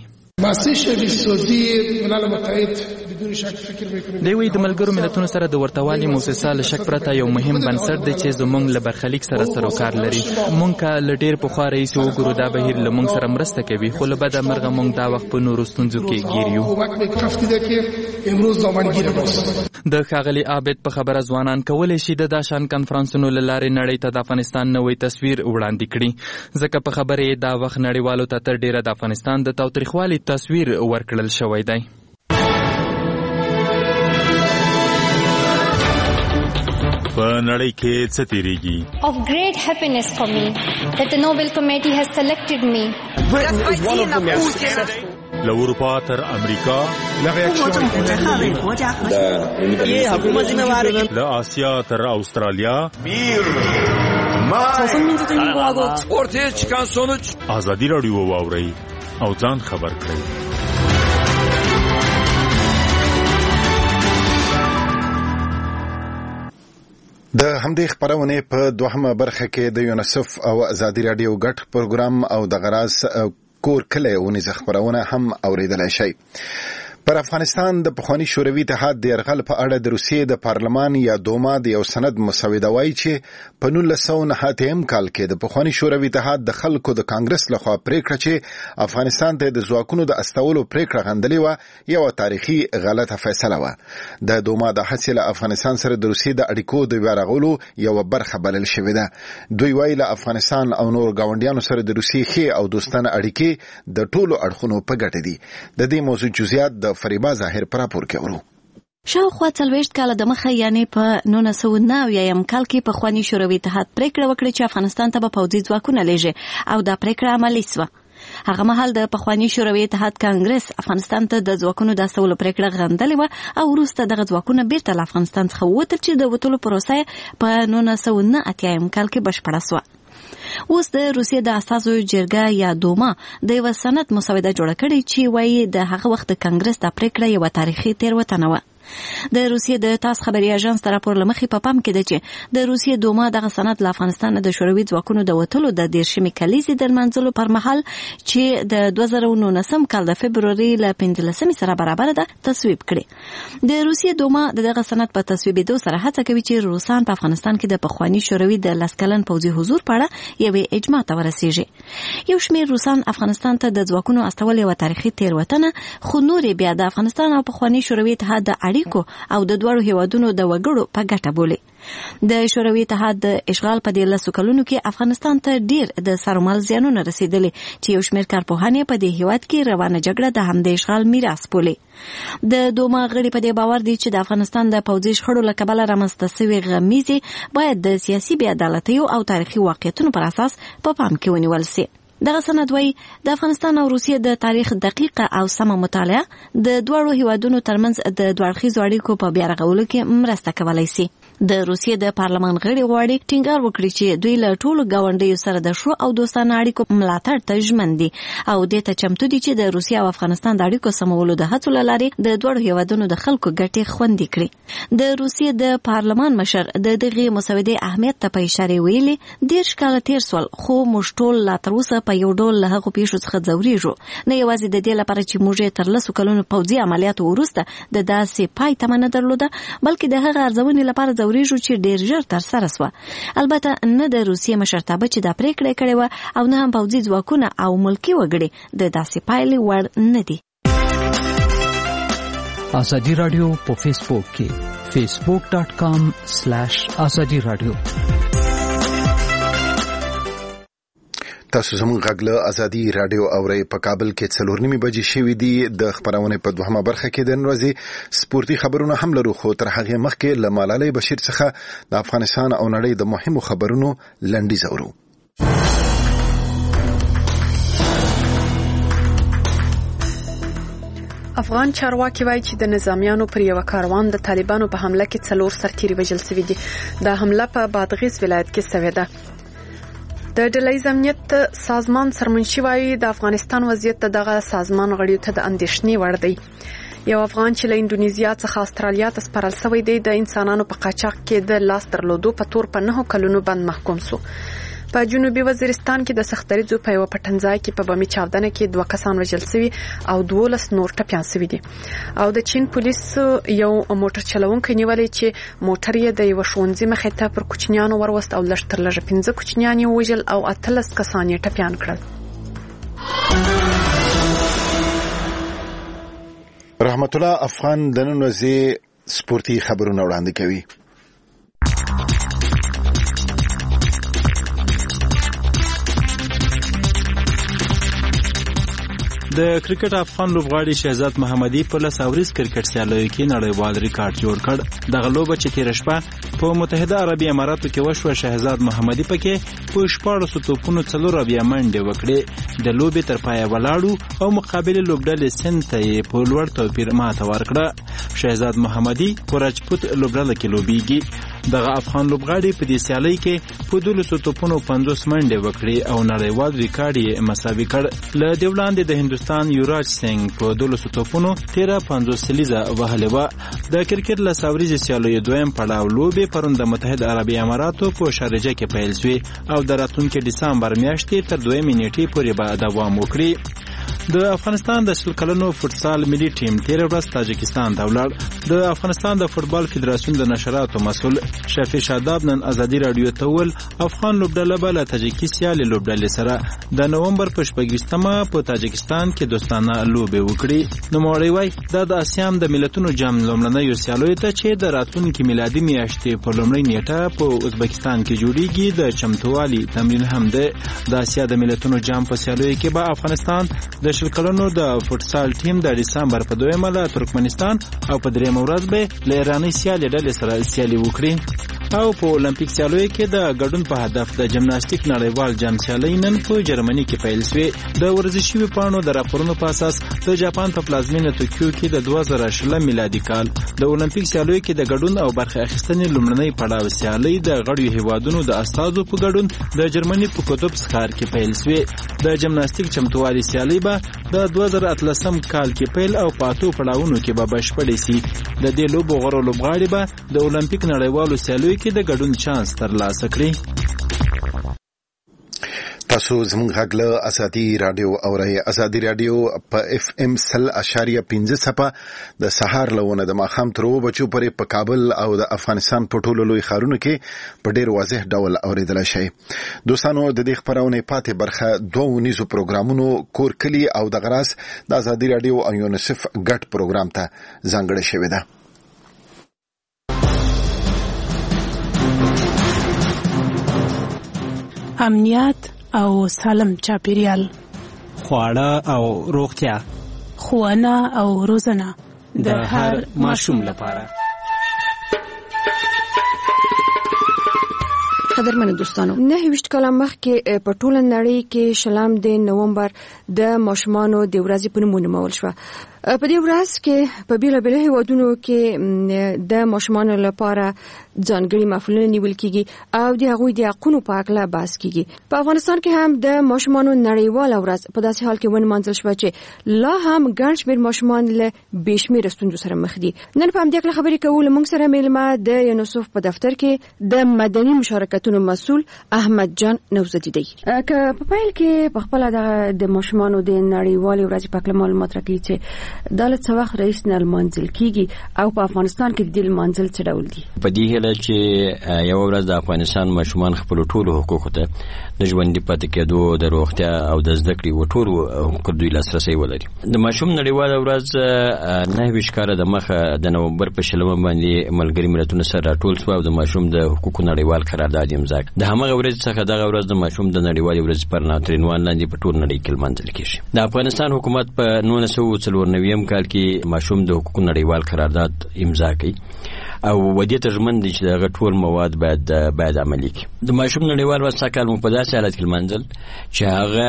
دی وایي د ملګرو ملتونو سره د ورتوالي موسسه له شک پرته یو مهم بنسټ دی چې زموږ له برخلیک سره سروکار لري. موږ که له ډېر پخوا راهیسې وګورو دا بهیر له موږ سره مرسته کوي، خو له بده مرغه موږ دا وخت په نورو ستونزو کې ګیر یو. د ښاغلي عابد په خبره ځوانان کولی شي د دا شان کنفرانسونو له لارې نړۍ ته د افغانستان نوی تصویر وړاندې کړي، ځکه په خبره یې دا وخت نړیوالو ته تر ډېره د افغانستان د تاوتریخوالي تصویر ورکړل شوی دی. په نړۍ کې څه تیریږي؟ Of great happiness for me that the Nobel Committee has selected me. له اروپا تر امریکا، له آسیا تر استرالیا، ازادي راډیو واورئ او ځان خبر کړئ. د همدې خبرونه په دوهمه برخه کې د یونیسف او ازادي راډیو ګډ پروګرام او د غراس کور کله ونیز خبرونه هم اوریدلای شي. پر افغانستان د پخوانی شوروي اتحاد د یرغل په اړه د روسیې د پارلمان یا دوما د یو سند مسوده وایي چې په 1990 کال کې د پخوانی شوروي اتحاد د خلکو د کانګرس لخوا پریکړه چې افغانستان ته د ځواکونو د استولو پریکړه غندلې و یو تاریخي غلطه فیصله و. د دوما د حاصل افغانستان سره د روسیې د اړیکو د بیارغولو یو برخه بلل شوې ده. دوی وایي له افغانستان او نور گاونډیانو سره د روسیې ښې او دوستانه اړیکې د ټولو اړخونو په ګټه دي. د دې موضوع جزئیات د فریبا ظاهر پر راپور کې ورو. شاوخوا 40 کاله د مخه یعنی په 1990 کال کې په خواني شوروي اتحاد پریکړه وکړه چې افغانستان ته به پوځي ځواکونه لېږي او دا پریکړه عملي شوه. هغه مهال د پخوانی شوروي اتحاد کانګرس افغانستان ته د ځواکونو د استولو پریکړه غندلې و او وروسته دغه ځواکونه بیرته له افغانستان څخه ووتل چې د وتلو پروسه په 1990 کال کې بشپړه شوه. اوس د روسیې د اساسو جرګه یا دوما د یو سند مسوده جوړه کړې چې وایي د هغه وخت د کانګرس د پریکړه یو تاریخي تېروتنه و. د روسیې د تاس خبري اژانس تر راپور لمخې په پام کې ده چې د روسیې دوما دغه سند له افغانستان د شوروي ځواکونو د وتلو د 13 کلیزې د منځلو پر مهال چې د 2019 کال د فبرवरी له 15 سره برابر ده تصویب کړي. د روسیې دوما دغه سند په تصویبېدو سره هڅه کوي چې روسان په افغانستان کې د پخوانی شوروي د لسکلن پوځي حضور په اړه یو اجماع ته ورسیږي. یو شمېر روسان افغانستان ته د ځواکونو استول یو تاریخي تېروتنه، خو نور بیا د افغانستان او پخوانی شوروي اتحاد د اړیکو او د دوړو هیوادونو د وګړو په ګټه بولي. د شوروي اتحاد د اشغال په 10 کلونو کې افغانستان ته ډیر د سرمال زیانونه رسیدلي چې یو شمېر کارپوهان په دې هیواد کې روانه جګړه د همدې اشغال میراث بولي. د دوما غړي په دې باور دي چې د افغانستان د پوځي شخړو له کبله رامنځته شوې غمیزې باید د سیاسي بې عدالتۍ او تاریخي واقعیتونو پر اساس په پام کې ونیول شي. دغه سند وایي د افغانستان او روسیې د تاریخ دقیقه او سمه مطالعه د دواړو هیوادونو ترمنځ د دوه اړخیزو اړیکو په بیا رغولو کې مرسته کولی شي. د روسیې د پارلمان غړي غواړي ټینګار وکړي چې دوی له ټولو ګاونډیو سره د ښو او دوستانه اړیکو ملاتړ ته ژمن دي او دې ته چمتو دي چې د روسیې او افغانستان د اړیکو سمولو د هڅو له لارې د دواړو هیوادونو د خلکو ګټې خوندي کړي. د روسیې د پارلمان مشر د دغې مسودې اهمیت ته په اشاره ویلي 10 کاله تیر سول، خو موږ ټول لا تر اوسه په یو ډول له هغو پیښو څخه ځورېږو، نه یوازې د دې لپاره چې موږ تر 10 کلونو پوځي عملیاتو وروسته د داسې پای تمه نه درلوده، بلکې د هغه ارزونې لپاره ځورېږو چې ډېر ژر ترسره سوه. البته نه د روسیې مشرتابه چې دا پریکړه کړې وه او نه هم پوځي ځواکونه او ملکي وګړي د داسې پایلې وړ نه دي. ازادي رادیو په فیسبوک کې facebook.com/ازادي رادیو. تاسو زموږ غږ له ازادي رادیو اورئ. په کابل کې 4:30 بجې شوې دي. د خبرونه په دوهمه برخه کې د نن ورځې سپورتي خبرونه هم لرو، خو تر هغه مخکې له ملالۍ بشیر څخه د افغانستان او نړۍ د مهمو خبرونو لنډیز اورو. افغان چارواکي وایي چې د نظامیانو پر یو کاروان د طالبانو په حمله کې 4 سرتیري وژل شوي دي. دا حمله په بادغیس ولایت کې شوې ده. د ډلهییز امنیت سازمان سرمنشي وایي د افغانستان وضعیت دغه سازمان غړیو ته د اندېښنې وړ دی. یو افغان چې له انډونیزیا څخه استرالیا ته سپارل شوی دی د انسانانو په قاچاق کې د لاس درلودو په تور په 9 کلونو بند محکوم شو. په جنوبي وزیرستان کې د سختریزو په یو پټنځای کې په بمي چاودنه کې 2 کسان وژل شوي او 12 نور ټپيان شوي دي. او د چین پولیس یو موټر چلونکی نیولې چې موټر یې د یو ښوونځي مخې ته پر کوچنیانو وروست او لږ تر لږه 15 کوچنیان یې وژل او 13 کسان یې ټپيان کړل. رحمت الله افغان د نن ورځې سپورتي خبرونه وړاندې کوي. د کرکټ افغان لوبغاړي شهزاد محمدي په لساوریز کرکټ سیالیو کې نړیوال ریکارډ جوړ کړ. دغه لوبه چې تیر شپه په متحده عربي اماراتو کې وشوه، شهزاد محمدي پکې په 14 توپونو 4 اویا منډې وکړې. د لوبې تر پایه ولاړو او مقابل لوبډلې سند ته یې په لوړ توپیر ماته ورکړه. شهزاد محمدي په راجپوت لوبډله کې لوبېږي. دغه افغان لوبغاړي په دې سیالۍ کې په 12 توپونو 50 منډې وکړې او نړیوال ریکارډ یې مساوي کړ. له دې وړاندې د هندوستان یوراج سنگ په 12 توپونو 13 سلیزه وهلې وه. د کرکټ لساوریز سیالیو دویم پړاو لوبې پرون د متحده عربي اماراتو په شارجه کې پیل شوې او د راتلونکي ډسمبر میاشتې تر 2 نیټې پورې به دوام وکړي. د افغانستان د 10 کلنو فوتسال ملي ټیم تیر ورځ تاجکستان ته ولاړ. د افغانستان د فوتبال فدراسیون د نشراتو مسؤل شفیع شاداب نن ازادي رادیو ته ویل افغان لوبډله به له تاجکي سیالي لوبډلې سره د نومبر په 28مه په تاجکستان کې دوستانه لوبې وکړي. نوموړی وایي دا د اسیام د ملتونو جام لومړنیو سیالیو ته چې د راتلونکي میلادي میاشتې په لومړۍ نیټه په ازبکستان کې جوړیږي د چمتووالي تمرین هم ده. د اسیا د ملتونو جام په سیالیو کې به افغانستان د 10 کلنو د فوتسال ټیم د دسمبر په 2مه له ترکمنستان او په 3مه ورځ به له ایراني سیالي ډلې سره سیالي وکړي. او په اولمپیک سیالیو کې د ګډون په هدف د جمناستیک نړیوال جام سیالۍ نن په جرمني کې پیل شوې. د ورزشي ویبپاڼو د راپورونو په اساس د جاپان په پلازمینه توکیو کې د 2020 میلادي کال د اولمپیک سیالیو کې د ګډون او برخه اخیستنې لومړنۍ پړاو سیالۍ د غړیو هیوادونو د استادو په ګډون د جرمني په کوتوب ښار کې پیل شوې. د جمناستیک چمتووالي سیالۍ به د 2018 کال کې پیل او په 8 پړاوونو کې به بشپړې شي. د دې لوبو غوړو لوبغاړي به د اولمپیک نړیوالو سیالیو کې د ګډون چانس ترلاسه کړي. تاسو زموږ غږ له ازادي رادیو اورئ. ازادي رادیو په FM 100.5 صفه د سهار لونه د ماخام تر 2 بجو پورې په کابل او د افغانستان په ټولو لوی ښارونو کې په ډیر واضح ډول اوریدل شي. دوستانو د دې خبرونه پاتې برخه 2 نيزو پروګرامونو کور کلی او د غراس د ازادي رادیو او یونیسف ګډ پروګرام ته ځانګړی شوی دی. امنیت او سالم چاپیریال، خواړه او روغتیا، ښوونه او روزنه د هر ماشوم لپاره. قدرمن دوستانو 29 کاله مخکې په ټوله نړۍ کې شلم د نومبر د ماشومانو د ورځې په نوم ونومول شو. په دې ورځ کې په بیلابیلو هیوادونو کې د ماشومانو لپاره ځانګړي محفلونه نیول کیږي او د هغوی د حقوقو په اړه بحث کیږي. په افغانستان کې هم د ماشومانو نړیواله ورځ په داسې حال کې ونمانځل شوه چې لا هم ګڼ شمېر ماشومان له بې شمېره ستونزو سره مخ دي. نن په همدې اړه خبرې کوو. له موږ سره میلمه د یونیسف په دفتر کې د مدني مشارکتونو مسؤل احمد جان نوزدی دی. که په پیل کې په خپل د ماشومانو د نړیوالې ورځې په اړه معلومات راکړي چې دا له څه وخت راهیسې لمانځل کیږي او په افغانستان کې د لمانځل څه ډول دي؟ په دې هیله چې یو ورځ د افغانستان ماشومان خپل ټولو حقوقو ته د ژوندي پاتې کېدو، د روغتیا او د زده کړې و ټولو حقوقو دوی لاسرسی ولري. د ماشوم نړیواله ورځ 29 کاله د مخه د نومبر په 20 باندې ملګري ملتونو سره راټول شو او د ماشوم د حقوقو نړیوال قرارداد امضا کړ. د همغه ورځ څخه دغه ورځ د ماشوم د نړیوالې ورځې پر عنوان لاندې په ټول نړۍ کې لمانځل کیږي. د افغانستان حکومت په 1994 کال کې ماشوم د حقوقو نړیوال قرارداد امضا کړ او ودې ترمن دي چې دغه ټول مواد باید عملي کړي. د ماشوم نړیوال ورځ څخه موږ په داسې حالت کې لمانځل چې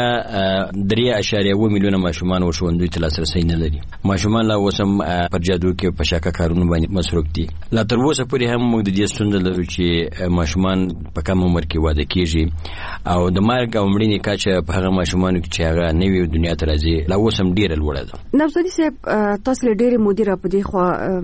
هغه 3.1 میلیونه ماشومان او ښوونځي ته لاسرسی نه لري. ماشومان لا اوس هم پر جادو کې په شاکه کارونه باندې مصروف دي. لا تر اوسه پورې هم موږ د دې ستونزه لرو چې ماشومان په کم عمر کې واده کیږي او د مرګ او مړینې کچه په هغه ماشومانو کې چې هغه نوې دنیا ته راځي لا اوس هم ډیره لوړه ده. نوزدی صاحب، تاسو له ډیره مدیره په دې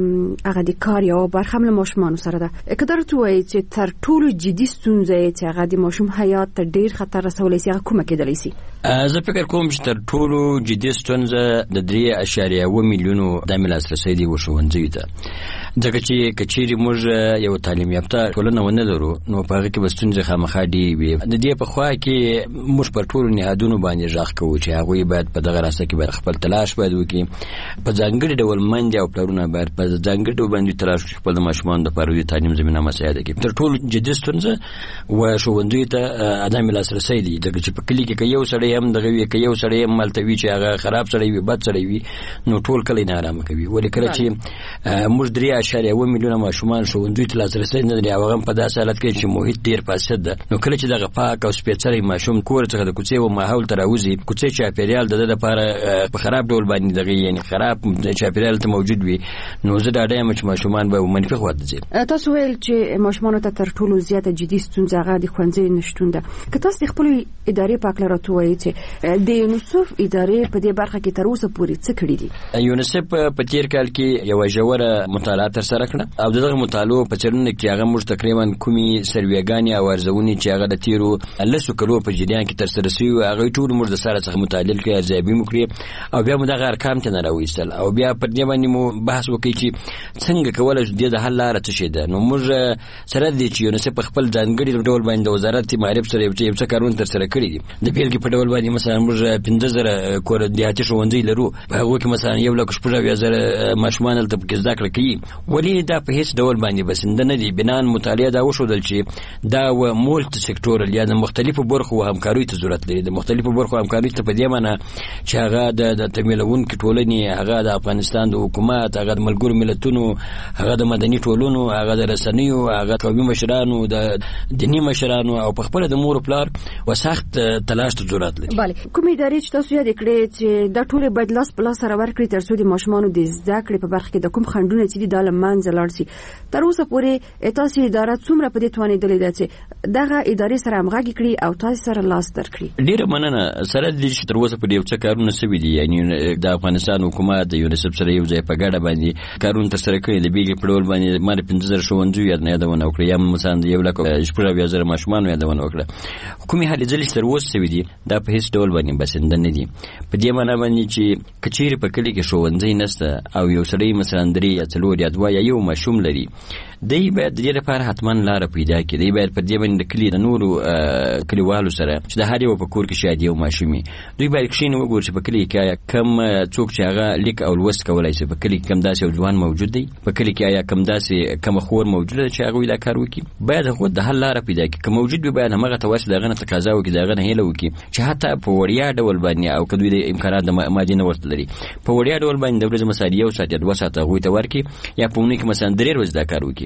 خو هغه د کار یو برخه هم له ماشومانو سره ده. کدار ته وایي چې تر ټولو جدي ستونزه چې هغه د ماشوم حیات ته ډیر خطر رسولی سي، هغه کومه کېدلی سي؟ زه فکر کوم چې تر ټولو جدي ستونزه د 3.1 میلیونو د لاسرسی دی وښوونځي ته. ځکه چې کچېری موږ یو تعلیم یافته ټولنه ونه لرو نو په هغه کې بستونځه خامخا دی وي. د دې په خوا کې موږ پر ټولو نهادونو باندې ځخ کوو چې هغه باید په دغه راسته کې باید خپل تلاش باید وکړي. په ځانګړي ډول منځ او پلرونه باید په ځانګړي ډول باندې تلاش وکړي خپل ماشومان د پروي تعلیم زمينه مساعده کړي. تر ټولو جدي ستونزه و ښوونځي ته عدم لاسرسی دی. ځکه چې په کلی کې یو سړی هم دغه وی کې یو سړی هم ملتوي چې هغه خراب سړی وي، بد سړی وي، نو ټول کلی نه آرام کوي. ولې کله چې موږ 3.1 میلیونه ماشومان ښوونځي ته لاسرسی نه لري، هغه په داسې حالت کې چې محیط ډیر فاسد ده، نو کله چې دغه پاک او سپېڅلی ماشوم کور څخه د کوڅې او ماحول ته راوځي، کوڅې چاپیریال د لپاره په خراب ډول باندې دغه یعنی خراب چاپیریال ته موجود وي، نو زه دا ډایم چې ماشومان به منفي خواته ځي. تاسو ویل چې ماشومان ته تر ټولو زیاته جدي ستونزه هغه د ښوونځي نشټون ده. که تاسو خپل ادارې په اړه راټوي چې د یونیسف ادارې په دې برخه کې تر اوسه پورې څه کړی دي؟ یونیسف په تیر کال کې یو ژوره مطالعه تر سره کړه او دغه مطالعه په چرونه کې هغه موږ تقریبا کومي سرویګانی او ارزونې چې هغه د تیرو لسو کلو په جریان کې تر سره شوی هغه ټول موږ د سره څخه مطالعه کړې، ارزیابي مو کړې او بیا موږ دغه ارقام ته نه راوېستل او بیا په دې باندې مو بحث وکړي چې څنګه کولای شو د حل لاره څه شي ده. نو موږ سره د یونیسف په خپل ځانګړي ډول باندې د وزارت معرف سره یو څه کارونه تر سره کړی دي. د بیلګې په ډول باندې مثلا موږ 15000 کور دیاتي ښوونځي لرو، هغه کې مثلا 1,000,000 ماشومان دلته کې زده کړه کوي. ولې دا په هیڅ ډول باندې بسنده نه دي. بنان مطالعه دا وښودل چې دا و مولټ سېکټورل یا د مختلفو برخو همکارۍ ته ضرورت لري. د مختلفو برخو همکارۍ ته په دې معنی چې هغه د تمویلونکو ټولنې، هغه د افغانستان د حکومت، هغه د ملګرو ملتونو، هغه د مدني ټولنو، هغه د رسنیو، هغه قومي مشرانو، د دیني مشرانو او په خپل د مور پلار وسخت تلاش ته ضرورت لري. بله، کومې ادارې چې تاسو یاد کړئ چې دا ټول باید لاس په لاس سره ورکړي تر څو د ماشومانو د زده کړې په برخه کې د کوم خنډونه چې دي دا له منځه لاړ شي؟ تر اوسه پورې تاسو اداره څومره په دې توانېدلې ده چې دغه ادارې سره همغږي کړي او تاسو سره لاس درکړي؟ ډیره مننه. سره د دې چې تر اوسه پورې یو څه کارونه شوي دي، یعنی د افغانستان حکومت د یونیسف سره یو ځای په ګډه باندې کارونه ترسره کړي. د بیلګې په ډول باندې ما 15000 ښوونځي یادونه وکړه، یا مثلا 1,000,000 ماشومان یادونه وکړه. کومې هلې ځلې چې تر اوسه شوي دي دا په هیڅ ډول باندې بسنده نه دي. په دې معنی باندې چې کچېرې په کلي کې ښوونځی نشته او یو سړی مثلا 3 یا 4 یا 2 یا یو ماشوم لري، دی باید د دې لپاره حتما لاره پیدا کړي. دی باید په دې باندې د کلي د نورو کلیوالو سره چې د هر یو په کور کې شاید یو ماشومي، دوی باید کښېني وګوري چې په کلي کې آیا کم څوک چې هغه لیک او لوست کولی شي، په کلي کې کم داسې یو ځوان موجود دی، په کلي کې آیا کم داسې کم خور موجوده ده چې هغوی دا کار وکړي. باید هغه د حل لاره پیدا کړي. که موجود وي باید همغه ته ورسي د هغه نه تقاضا وکړي، د هغه نه هیله وکړي چې حتی په وړیا ډول باندې او که دوی د امکانات د مادي نه ورته لري، په وړیا ډول باندې د ورځې مثلا 1 ساعت یا 2 ساعته هغوی ته ورکړي، یا په اونۍ کې مثلا 3 ورځې دا کار وکړي.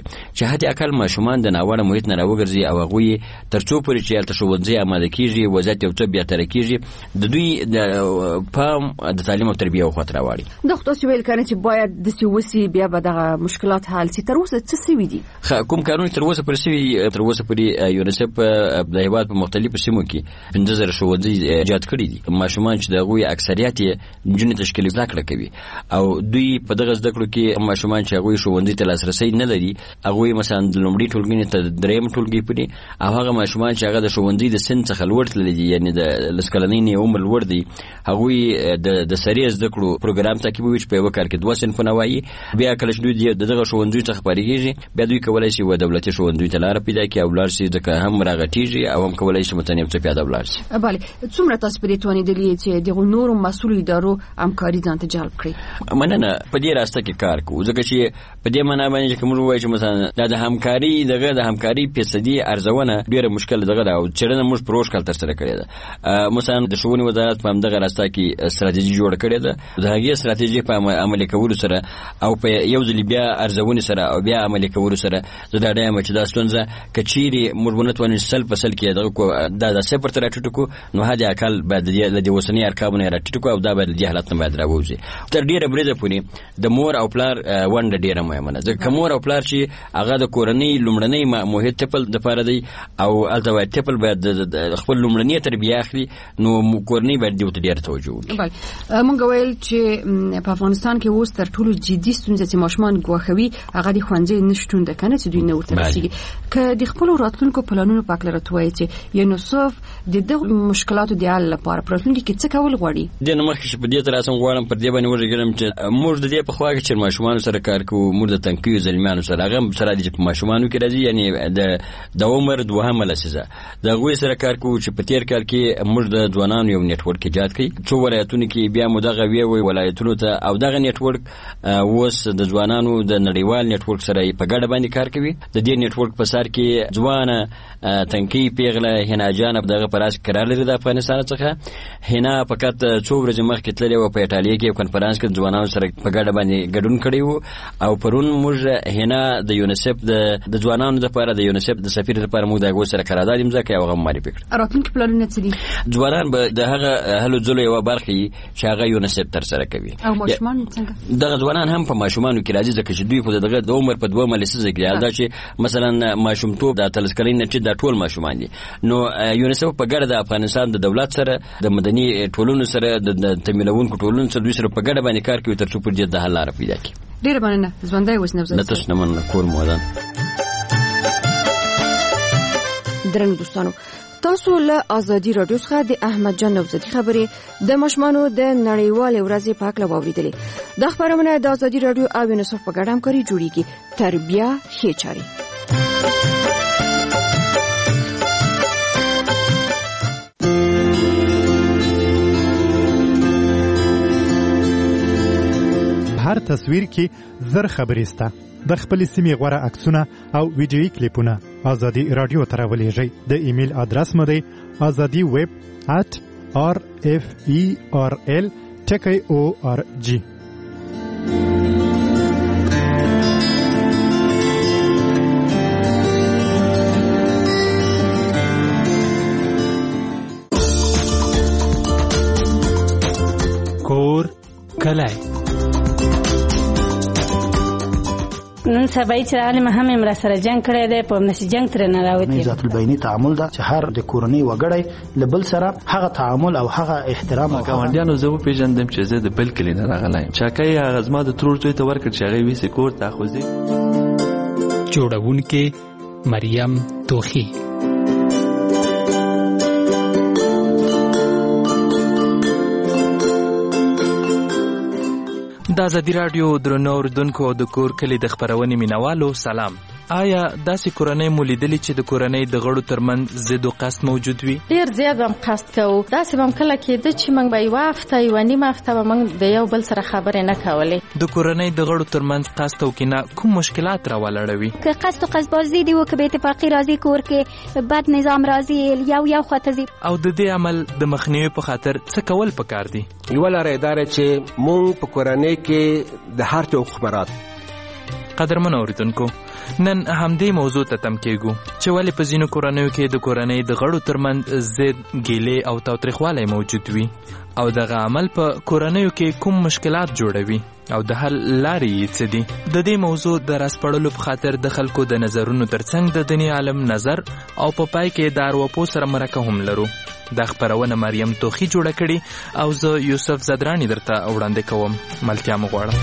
چې حتی اقل ماشومان د ناوړه محیط نه راوګرځي او هغوی ترڅو پورې چې هلته ښوونځي آماده کیږي وضعیت یو څه بهتره کیږي د دوی د پام د تعلیم او تربیه خواته راوړي. دغه تاسو ویل کنه چې باید د سیوسی بیا به دغه مشکلات حل شي. تر اوسه څه سوي دي؟ کوم کارونه تر اوسه پورې یونیسف د هیواد په مختلفو سیمو کې 15000 ښوونځي ایجاد کړي دي. ماشومان چې د هغوی اکثریت یې نجونې تشکیل زده کړه کوي او دوی په دغه زده کړو کې ماشومان چې هغوی ښوونځي ته لاسرسی نه لري هغوی مثلا د لومړي ټولګي ته دریم ټولګي پورې او هغه ماشومان چې هغه د ښوونځي د سن څخه لوړ تللي دي یعنی د لس کلنۍ نه عمر لوړ دی هغوی د سریع زده کړو پروګرام تعقیبوي چې په یوه کال کې 2 صنفونه وایي. بیا کله چې دوی دغه ښوونځیو څخه فارغېږي بیا دوی کولی شي و دولتي ښوونځیو ته لاره پیدا کړي او ولاړ شي ځکه هم راغټېږي او هم کولی شي متن یو څه پیاده ولاړ شي. بله څومره تاسو پرې توانېدلي چې دغه نورو مسؤلو ادارو همکاري ځان ته جلب کړي؟ مننه. په دې راسته کې کار کوو ځکه چې په دې معنا باندې چې موږ وایو چې مثلا د همکاري فیصدي ارزونه ډېره مشکل دغه ده او څېړنه موږ پروژ کال ترسره کړې ده. مثلا د ښوونې وزارت په همدغه راسته کې ستراتیژي جوړه کړې ده. د هغې ستراتیژي په عملي کولو سره او په یو ځل بیا ارزونې سره او بیا عملي کولو سره زه ډاډه یم چې دا ستونزه که چیرې موږ ونه توانو سل په سل کې دغه کو دا صفر ته راټیټ کړو نو حد اقل باید د دې اوسني ارقامو نه راټیټ کړو او دا باید د دې حالت نه باید راووځي. تر ډېره بریده پورې د مور او پلار ونډه ډېره مهمه ده ځکه مور او پلار چې هغه د کورنۍ لومړنۍ محیط تپل دپاره دی او هلته باید تپل باید د خپل لومړنۍ تربیه اخلي نو کورنۍ باید دې ته ډېره توجه وکړي. بله موږ ویل چې په افغانستان کې اوس تر ټولو جدي ستونزه چې ماشومان ګواښوي هغه د ښوونځي نشتون ده کنه چې دوی نه ورته رسېږي. که د خپلو راتلونکو پلانونو په هکله راته ووایي چې یونیسف د دغو مشکلاتو د حل لپاره په راتلونکي کې څه کول غواړي؟ دې نه مخکې چې په دې ته راسم غواړم پر دې باندې وغږېږم چې موږ د دې په خوا کې چې ماشومانو سره کار کوو موږ د تنکیو زلمیانو سره هغه هم سره دي چې په ماشومانو کې راځي یعنی د عمر دوهمه لسیزه د هغوی سره کار کوو چې په تېر کال کې موږ د ځوانانو یو نیټورک ایجاد کړي څو ولایتونو کې بیا مو دغه وی ولایتونو ته او دغه نیټورک اوس د ځوانانو د نړیوال نیټورک سره په ګډه باندې کار کوي. د دې نیټورک په سر کې ځوانه تنکي پیغله هنا جان په دغه پراس قرار لري د افغانستان څخه. هنا فقط څو ورځې مخکې تللې و په ایټالیا کې کنفرانس کې ځوانانو سره په ګډه باندې ګډون کړی وو او پرون موږ هنا د یونیسف د ځوانانو لپاره د یونیسف د سفیر لپاره موږ دغه سره قرارداد امضا کړی او هغه معرفي کړ. راتلونکي پلانونه څه دي؟ ځوانان به د هغه هلو ځلو یوه برخه چې هغه یونیسف ترسره کوي او ماشومان څنګه دغه ځوانان هم په ماشومانو کې راځي ځکه چې دوی خو دغه د عمر په 2 لسیزه کې دا چې مثلا ماشومتوب د 30 کلنۍ نه چې د ټول ماشومان دي نو یونیسف په ګډه د افغانستان د دولت سره د مدني ټولنو سره د تمویلونکو ټولنو سره دوی سره په ګډه باندې کار کوي ترڅو پر دې د حل لاره پیدا کړي. ډېره مننه ژوندی اوس نو زه تاسو نه مننه کور مودان. درنو دوستانو تاسو له ازادي رادیو څخه د احمد جان نوزادي خبرې د ماشومانو د نړیوالې ورځې په اړه واوریدلې. د خبرونه د ازادي رادیو او یونیسف په ګډه همکاري جوړیږي. تربیه ښې چارې. هر تصویر کې زر خبرې سته. د خپل سیمې غوړه عکسونه او ویډیويي کلیپونه ازادي رادیو ته راولېږئ. د ایمیل ادرس مو دی azadi@referl.org. کور کلای نن سبا چې عالم هم امر سره جنگ کړی دی په نشي جنگ تر نه راوتی. ذات البینی تعامل دا چې هر د کورنۍ وګړی لبل سره هغه تعامل او هغه احترام او ګاونډیانو زه پیژندم چې زه د بل کلی نه راغلایم چاکه هغه زما د ترور ځای ته ورکړ چې هغه وی سکور تاخوځي. جوړونکې مریم توخی. د ازادي رادیو درنو اوریدونکو د کور کلی د خبرونې مینوالو سلام. آیا داسې کورنۍ مو لیدلې چې د کورنۍ د غړو ترمنځ ضد او قصد موجود وي؟ ډېر زیات هم قصد کوو. داسې هم کله کېده چې موږ به یوه هفته یوه نیمه هفته به موږ د یو بل سره خبرې نه کولې. د کورنۍ د غړو ترمنځ قصد او کینه کوم مشکلات راولاړوي؟ که قصد او قصدبازي دي و که بې اتفاقي راځي کور کې بد نظام راځي یو خواته ځي. او د دې عمل د مخنیوي په خاطر څه کول پکار دي؟ یوه لاره یې دا ده چې موږ په کورنۍ کې د هر چا حقوق مراعات قدرمن اوریدونکو نن همدې موضوع ته تم کېږو چې ولې په ځینو کورنیو کې د کورنۍ د غړو ترمنځ ضد ګیلې او تاوتریخوالی موجود وي او دغه عمل په کورنیو کې کوم مشکلات جوړوي او د حل لارې یې څه دي. د دې موضوع د راسپړلو په خاطر د خلکو د نظرونو ترڅنګ د دیني عالم نظر او په پای کې د ارواپوه سره مرکه هم لرو. دا خپرونه مریم توخی جوړه کړې او زه یوسف زدرانی درته وړاندې کوم. ملتیا مو غواړم.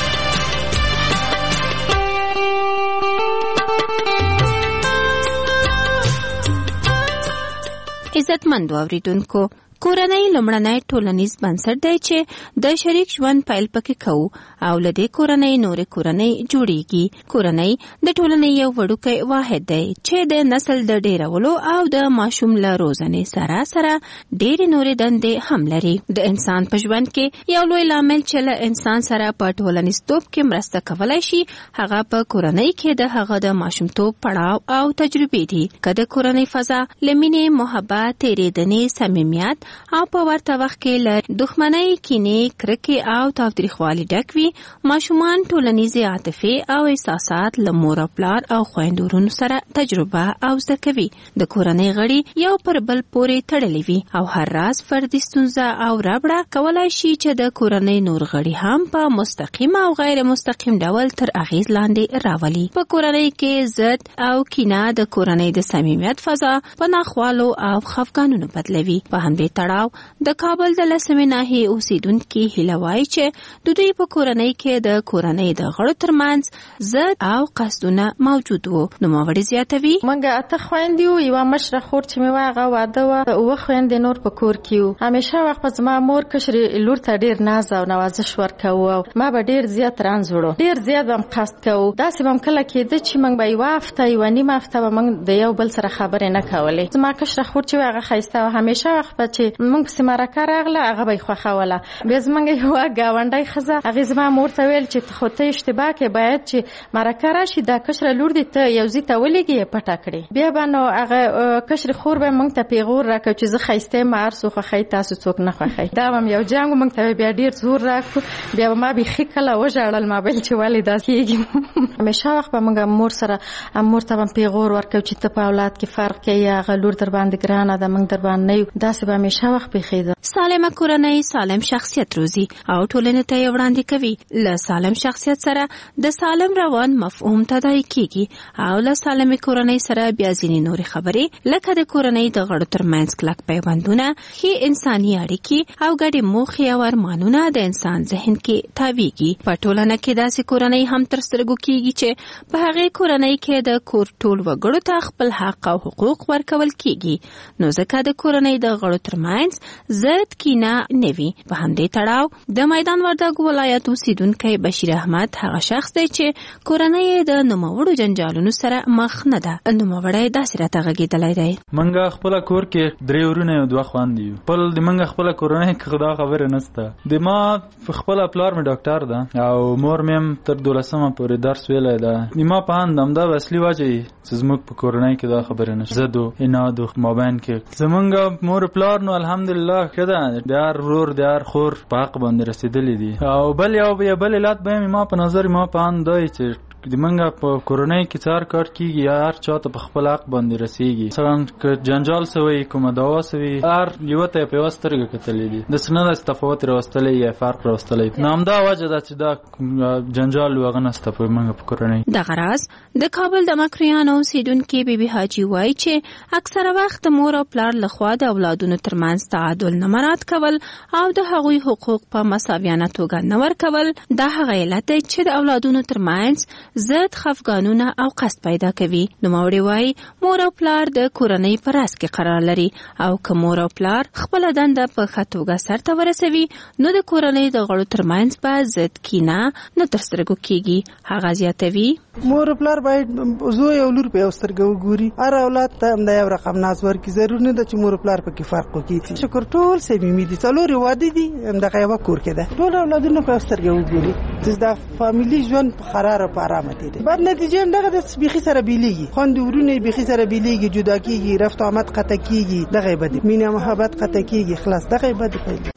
عزتمند اوریدونکو، کورنۍ لومړنی ټولنیز بنسټ دی چې د شریک ژوند پیل پکې کوو او له دې کورنۍ نورې کورنۍ جوړیږي. کورنۍ د ټولنې یو وړوکی واحد دی چې د نسل د ډیرولو او د ماشوم له روزنې سره سره ډېرې نورې دندې هم لري. د انسان په ژوند کې یو لوی لامل چې له انسان سره په ټولنیزتوب کې مرسته کولی شي هغه په کورنۍ کې د هغه د ماشومتوب پړاو او تجربې دي. که د کورنۍ فضا له مینې، محبت، تېرېدنې، صمیمیت او په ورته وخت کې له دښمنۍ، کینې، کرکې او تاوتریخوالي ډک وي، ماشومان ټولنیزې عاطفې او احساسات له مور او پلار او خویندو ورونو سره تجربه او زده کوي. د کورنۍ غړي یو پر بل پورې تړلي وي او هر راز فردي ستونزه او ربړه کولای شي چې د کورنۍ نور غړي هم په مستقیم او غیر مستقیم ډول تر اغیز لاندې راولي. په کورنۍ کې ضد او کینه د کورنۍ د صمیمیت فضا په ناخوالو او خفګانونو بدلوي. په همدې تړاو د کابل د لسمې ناحیې اوسیدونکي هیله وایي چې د دوی په کورنۍ کې د کورنۍ د غړو ترمنځ ضد او قصدونه موجود وو. نوموړې زیاتوي: موږ 8 خویندې وو، یوه مشره خور چې مې وه هغه واده وه، 9 خویندې نور په کور کې وو. همیشه وخت په زما مور کشرې لور ته ډېر ناز او نوازش ورکوو او ما به ډېر زیات رنځ وړو، ډېر زیات به م قصد کوو. داسې به م کله کېده چې موږ به یوه هفته یوه نیمه هفته به موږ د یو بل سره خبرې نه کولې. زما کشره خور چې وه هغه ښایسته وه، همیشه وخت به چې موږ پسې مرکه راغله هغه به یې خوښوله. بیا زموږ یوه ګاونډۍ ښځه هغې زما مور ته ویل چې خو ته اشتباه کې باید چې مرکه راشي دا کشره لور دې ته یو ځای ته ولېږي یې پټه کړې. بیا به نو هغه کشرې خور به موږ ته پیغور راکړ چې زه ښایسته یم، هر څوک خوښوي تاسو څوک نه خوښوي. دا به یو جنګ موږ ته بیا ډېر زور راکړو. بیا به ما بیخي کله وژړل، ما ویل چې ولې داسې کېږي. همیشه وخت به موږ مور سره مور ته به پیغور ورکړو چې ته په اولاد کې فرق کوي، هغه لور در باندې ګرانه ده، موږ در باندې نه یو. داسې به همیشه وخت پیښېده. سالمه کورنۍ سالم شخصیت روزي او ټولنې ته یې وړاندې کوي. له سالم شخصیت سره د سالم روان مفهوم تداعي کېږي او له سالمې کورنۍ سره بیا ځینې نورې خبرې لکه د کورنۍ د غړو ترمنځ کلک پیوندونه، ښې انساني اړیکې او ګډې موخې او ارمانونه د انسان ذهن کې تاویږي. په ټولنه کې داسې کورنۍ هم تر سترګو کېږي چې په هغې کورنۍ کې د کور ټول وګړو ته خپل حق او حقوق ورکول کېږي، نو ځکه د کورنۍ د غړو ترمنځ ضد کینه نه وي. په همدې تړاو د میدان وردګو ولایت اوسیدونکی بشیر احمد هغه شخص دی چې کورنۍ د نوموړو جنجالونو سره مخ نه ده. نوموړی داسې راته غږېدلی دی: منګه خپل کور کې 3 ورونه او 2 خویندې یو. خپل د منګه خپل کورنۍ کې خدا خبره نشته. د ما خپل پلار مې ډاکټر ده او مور مې تر 12مه پورې درس ویلی ده. د ما په اند همدا اصلي وجه چې زموږ په کورنۍ کې دا خبره نشته. زد او اناد او مابین کې زمونږ مور پلار نو الحمدلله کده د هر ورور د هر خور په حق باندې رسیدلی دي. او بل علت به ما په نظر ما په اند دی چې د منګه په کورنۍ کې څار کار کیږي، هر چاته په خپل حق باندې رسیږي. مثلا که جنجال سوی، کومه دعوا سوی، هر یو ته په واسترګه کتلې دي، د سند تفاوت راوستلې یا فرق راوستلې. نام دا وجه ده چې دا جنجال وغنسته په منګه په کورنۍ. د غراز د کابل د مکریان اوسیدونکي بیبي حاجی وایي چې اکثره وخت مور او پلار لخوا د اولادونو ترمنځ تعادل نه مراعات کول او د هغوی حقوق په مساویانه توګه نه ورکول دا هغه علت دی چې د اولادونو ترمنځ ضد خفګانونه او قصد پیدا کوي. نوموړی وایي مور او پلار د کورنۍ په راس کې قرار لري او که مور او پلار خپل دنده په ښه توګه سرته ورسوي نو د کورنۍ د غړو ترمنځ به ضد کینه نه تر سترګو کېږي. هغه زیاتوي: مور او پلار باید زوی او لور په یو سترګه وګوري، هر اولاد ته همدا یو رقم ناز ورکړي. ضرور نه ده چې مور او پلار پکې فرق وکړي. شکر ټول صمیمي دي، څلور واده دي، همدغه یوه کور کې ده. ټول اولادونه په یو سترګه وګوري چې دا فامیلي ژوند په قرار او په ارامه تېرېږي. بعد نتیجه همدغه د بیخي سره بیلیږي، خویندې ورونه یې بیخي سره بیلیږي، جدا کېږي، رفت آمد قطع کېږي، دغه یې بد مینه محبت قطع کېږي، خلاص دغه یې بد پیل.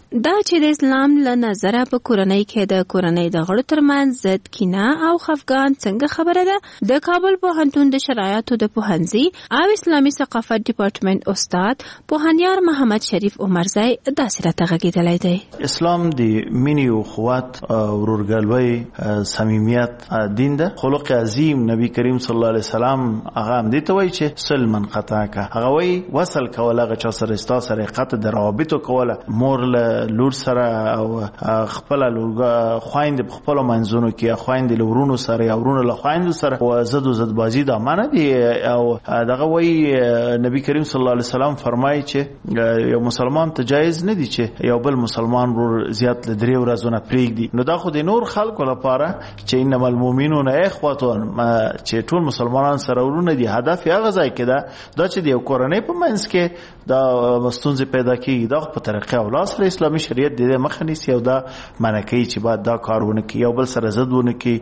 دا چې د اسلام له نظره په کورنۍ کې د کورنۍ د غړو ترمنځ ضد کینه او خفګان څنګه خبره ده، د کابل پوهنتون د شرایطو د پوهنځي او اسلامي ثقافت ډپارټمنټ استاد پوهنیار محمد شریف عمرزی داسې راته غږېدلی دی. اسلام د مینې او اخوت، ورورګلوۍ، صمیمیت دین ده. خلق عظیم نبی کریم صلی الله علیه وسلم هغه هم دې ته وایي چې صل من قطعک، هغه وایي وصل کول هغه چا سره ستا سره قطع د روابطو کوله، مور له لور سره او خپل خويند په خپل منځونو کې، خويند له ورونو سره یا ورونو له خويندو سره او زد او زد بازی د امانه دي. او دغه وایي نبی کریم صلی الله علیه وسلم فرمایي چې یو مسلمان ته جایز نه دي چې یو بل مسلمان ورور زیات له 3 ورځې پرېږدي. نو دا خو د نور خلکو لپاره چې انما المؤمنون اخوه، چې ټول مسلمانان سره ورونه دي، هدف یې هغه ځای کې ده دا چې د یو کورنۍ په منځ کې دا ستونزې پیدا کېږي. دا په طریقه او لاس له اسلامي شریعت د دې مخه نیسي او دا منع کوي چې باید دا کار ونه کړي، یو بل سره ضد ونه کړي.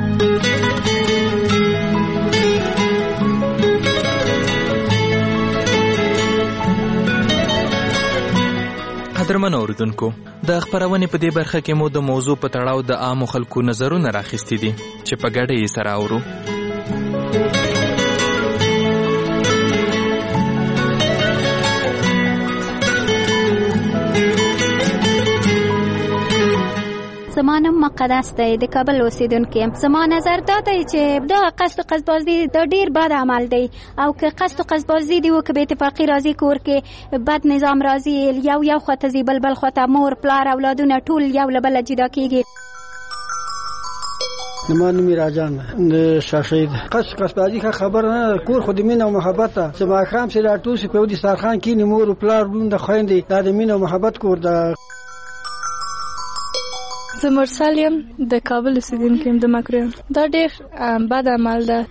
قدرمن اوریدونکو، د خبرونې په دې برخه کې مو د موضوع په تړاو د عامو خلکو نظرونه راخیستي دي چې په ګډه یې سره اورو. زما نوم مقدس دی، د کابل اوسیدونکې یم. زما نظر دا دی چې دا قصد و قصدبازي دا ډیر بد عمل دی، او که قصد و قصدبازي دی که به اتفاقي راځي کور کې بد نظام راځي، یو خواته ځي بل خواته مور پلار اولادونه ټول یو له بله جدا کېږي. زما نوم راجان د شاشید. قصدبازي ښه خبره نه، کور خو د مینې او محبت ته چې ماښام چې راټول شي په یو دسترخوان کښېني، مور و پلار ورونه د خویندې، دا د مینې او محبت کور ده. زه مرسل یم، د کابل اوسیدونکې یم، د مکرویم. دا ډېر بد عمل ده.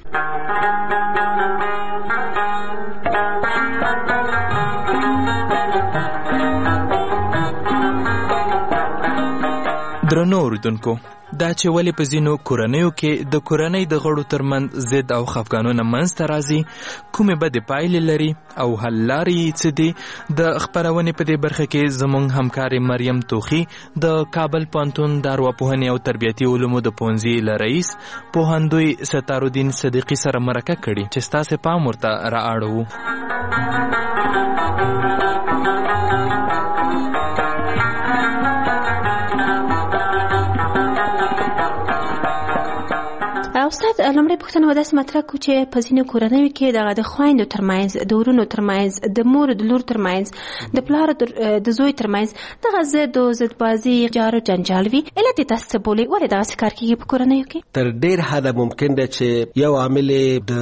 درنو اوریدونکو، دا چې ولې په ځینو کورنیو کې د کورنۍ د غړو ترمنځ ضد او خفګانونه منځته راځي، کومې بدې پایلې لري او حل لارې یې څه دي، د خپرونې په دې برخه کې زموږ همکارې مریم توخي د کابل پوهنتون د ارواپوهنې او تربیتي علومو د پوهنځي له رئیس پوهندوی ستارالدین صدیقي سره مرکه کړې چې ستاسې پام ورته را اړوو. استاد لومړی پوښتنه وداسې مطرح کړو چې په ځینو کورنیو کې دغه د خویندو ترمنځ، د ورونو ترمنځ، د مور د لور ترمنځ، د پلار د زوی ترمنځ دغه ضد او ضدبازي جار او جنجال وي. علت یې تاسو څه بولئ؟ ولې دغسې کار کېږي په کورنیو کې؟ تر ډېر حده ممکن ده چې یو عامل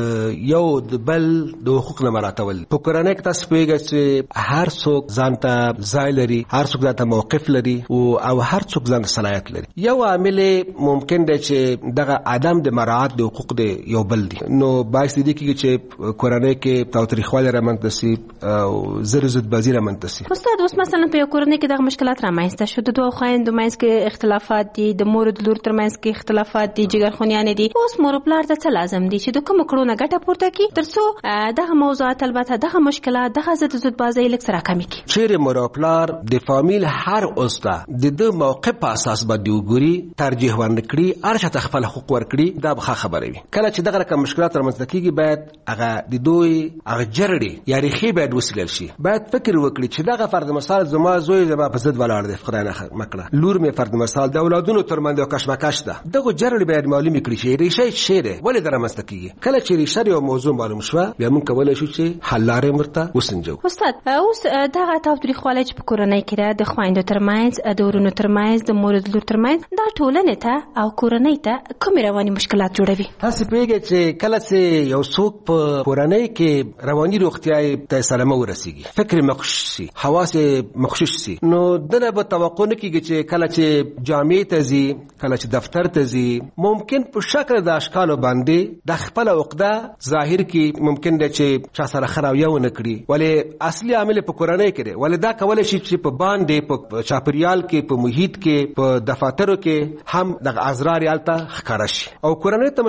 د یو د بل د حقوق نه مراعاتول. په کورنۍ کې تاسو پوهېږئ چې هر څوک ځان ته ځای لري، هر څوک ځان ته موقف لري او هر څوک ځان ته صلاحیت لري. یو عامل ممکن ده چې دغه عدم د مراعات د حقوق د یو بل دي، نو باعث دي کېږي چې کورنۍ کې تاوتریخوالی رامنځته سي او ضدبازي رامنځته سي. استاد اوس مثلا په یو کورنۍ کې دغه مشکلات رامنځته شو، د دوه خویندو منځ کې اختلافات دي، د مور د لور ترمنځ کې اختلافات دي، جګرخونیانې دي. اوس مور او پلار ته څه لازم دي چې د کومو کړو نه ګټه پورته کړي تر څو دغه موضوعات، البته دغه مشکلات، دغه ضدبازي لږ څه راکمې کړي؟ چیرې مور او پلار د فامیل هر عضو د ده موقف په اساس باندې وګوري، ترجیح ورنکړي، هر چاته خپل حقوق ورکړي، دا به خبره وي. کله چې دغه رقم مشکلات رامنځته کېږي باید هغه د دوی هغه جرړې یا ریښې باید وڅېړل شي. باید فکر وکړي چې دغه فرد مثال زما زوی زما په ضد ولاړ دی، خدای نه مکړه، لور مې فرد مثال د اولادونو ترمنځ یو کشمکش ده. دغه جرړې باید معلومې کړي چې ریښه یې څه دی، ولې دا رامنځته کېږي. کله چې ریښه یو موضوع معلوم شوه بیا موږ کولی شو چې حل لارې ورته وسنجوو. استاد اوس دغه تاوتریخوالی چې په کورنۍ کې ده، د خویندو ترمنځ، د ورونو ترمنځ، د مور د لور ترمنځ، دا ټولنې ته او کورنۍ ته کومې رواني مشکلات جوړوي؟ تاسې پوهېږئ چې کله چې یو څوک په کورنۍ کې رواني روغتیا ته سلامه ورسیږي، فکر مغشوش شي، حواس مغشوش شي، نو دنه به توقع نه کېږي چې کله چې جامع ته ځي، کله چې دفتر ته ځي، ممکن په شکل د اشکالو باندې د خپل عقده ظاهر کې ممکن ده چې چا سره ښه رویه ونه کړي، ولې اصلي عامل په کورنۍ کې دی. ولې دا کولی شي چې په باندې په چاپریال کې، په محیط کې، په دفاترو کې هم دغه ازرار هلته ښکاره شي او کورنۍ ته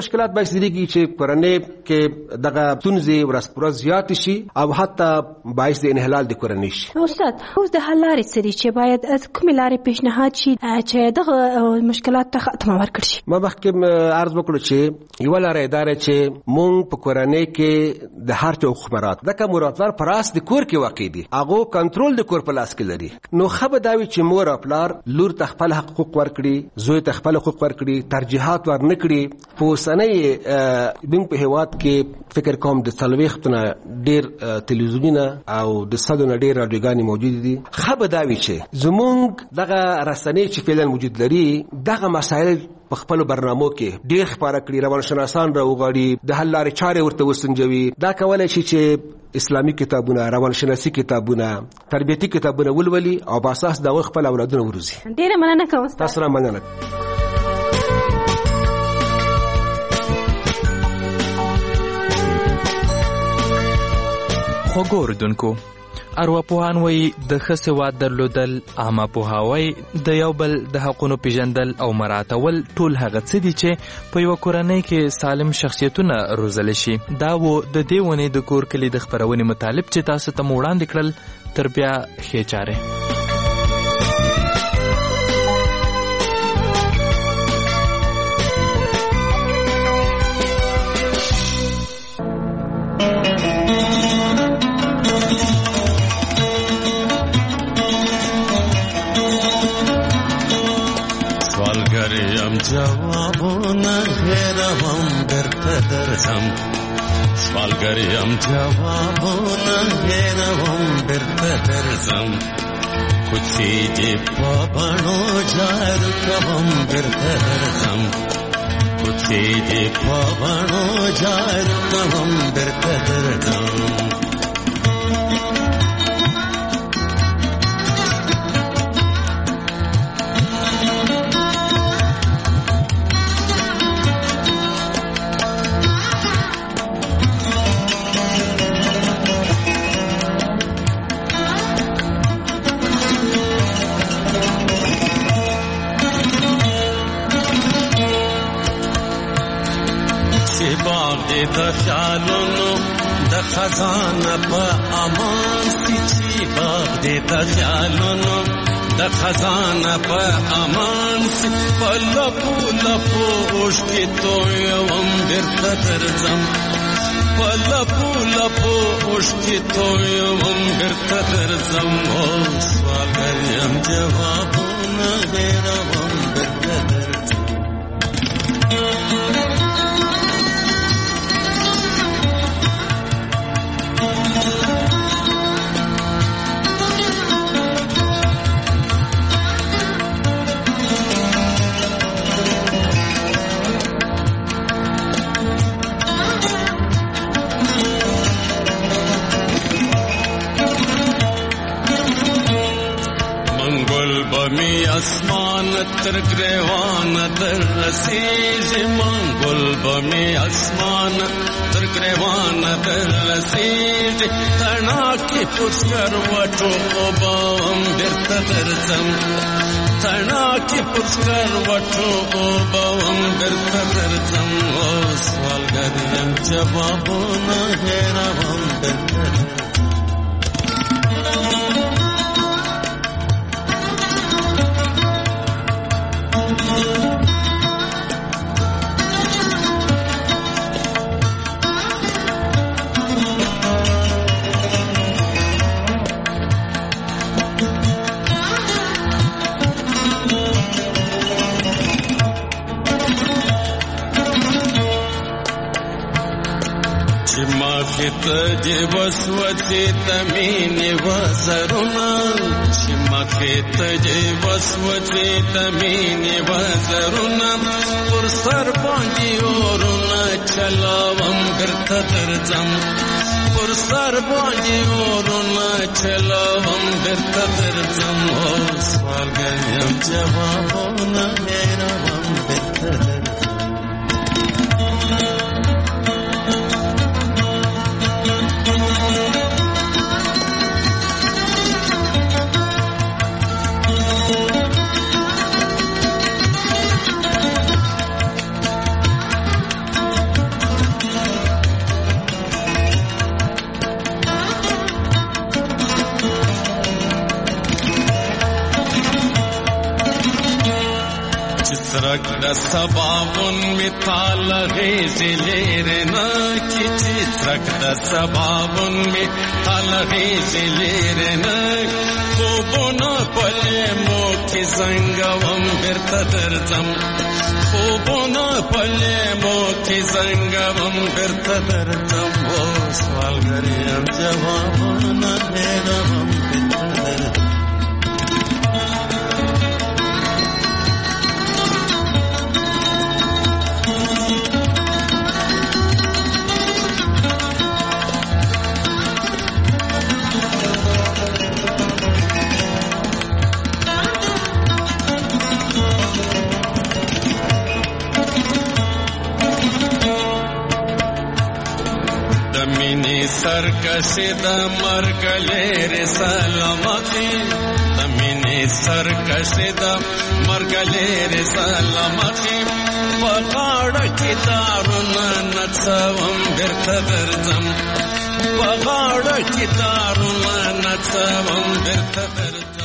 مشکلات باعث کیږي چې کورنۍ کې دغه ستونزې ورځ پر ورځ زیات شي او حتی باعث د انحلال د کورنۍ شي. استاد اوس د حل لارې څه دي چې باید کومې لارې پیشنهاد شي چې دغه مشکلات ته خاتمه ورکړي شي؟ ما مخکې عرض وکړو چې یوه لاره یې دا ده چې مونږ په کورنۍ کې د هر چا حقوق مراعات ځکه مراتبار په راس د کور کې واقع دي، هغو کنټرول د کور په لاس کې لري. نو ښه به دا وي چې مور او پلار لور ته خپل حقوق ورکړي، زوی ته خپل حقوق ورکړي، ترجیحات ورنه کړي. په اوسنۍ موږ په هېواد کې فکر کوم د 40 نه ډېر تلویزیونونه او د 100 نه ډېر راډیوګانې موجود دي. ښه به دا وي چې زمونږ دغه رسنۍ چې فعلا وجود لري دغه مسایل په خپل برنامو کې ډېر خپاره کړي، روانشناسان راوغواړي، د حل لارې چارې ورته وسنجوي. دا کولی شي چې اسلامي کتابونه، روانشناسي کتابونه، تربیتي کتابونه ولولي او په اساس د هغوی خپل اولادونه وروزي. ډېره مننه کوم استاد. تاسو را مننه. خوږو اورېدونکو، ارواپوهان وایي د ښه سواد درلودل، عامه پوهاوی، د یو بل د حقونو پیژندل او مراعاتول ټول هغه څه دي چې په یوه کورنۍ کې سالم شخصیتونه روزلی شي. دا و د دې ونې د کور کلي د خپرونې مطالب چې تاسو ته مو وړاندې کړل. تر بیا ښې چارې. جوابونه هېروم درته درځم، سوالګریم جوابونه هېروم درته درځم، کوڅې دې په بڼو جارو کوم درته درځم، کوڅې دې په بڼو جارو کوم درته درځم. د خیالونو د خزانه په امان سي، چې باغ دې د خیالونو د خزانه په امان سي، په لپو لپو اوښکې تویوم درته درځم، په لپو لپو اوښکې تویوم درته درځم. او سوالګر یم جوابونه هېروم درته درځم. بمی اسمان تر گریوان در رسیږي، منګل بمی اسمان تر گریوان در رسیږي، تڼاکې پسکر وټو اوبام درته درځم، تڼاکې پسکر وټو اوبام درته درځم. او سوالګر یم جوابونه هېروم درته درځم. ته وسوسې تمینې وزرونه، چې مخې ته وسوسې تمینې وزرونه، پر سر باندې اورونه چلاوم درته درځم، پر سر باندې اورونه چلاوم درته درځم. او سوالګر یم جوابونه هېروم درته درځم. چترک د سبابون می تال غیزی لیرنا کی چترک د سبابون می تال غیزی لیرنا خوبونا پلی مو کی زنگوم برت درزم خوبونا پلی مو کی زنگوم برت درزم و سوال گریم جوابونا دیدم سرکشی د مرګ لري سلامتی تمینه سرکشی د مرګ لري سلامتی پغاړه کی دارونه نڅوم درته درځم پغاړه کی دارونه نڅوم درته درځم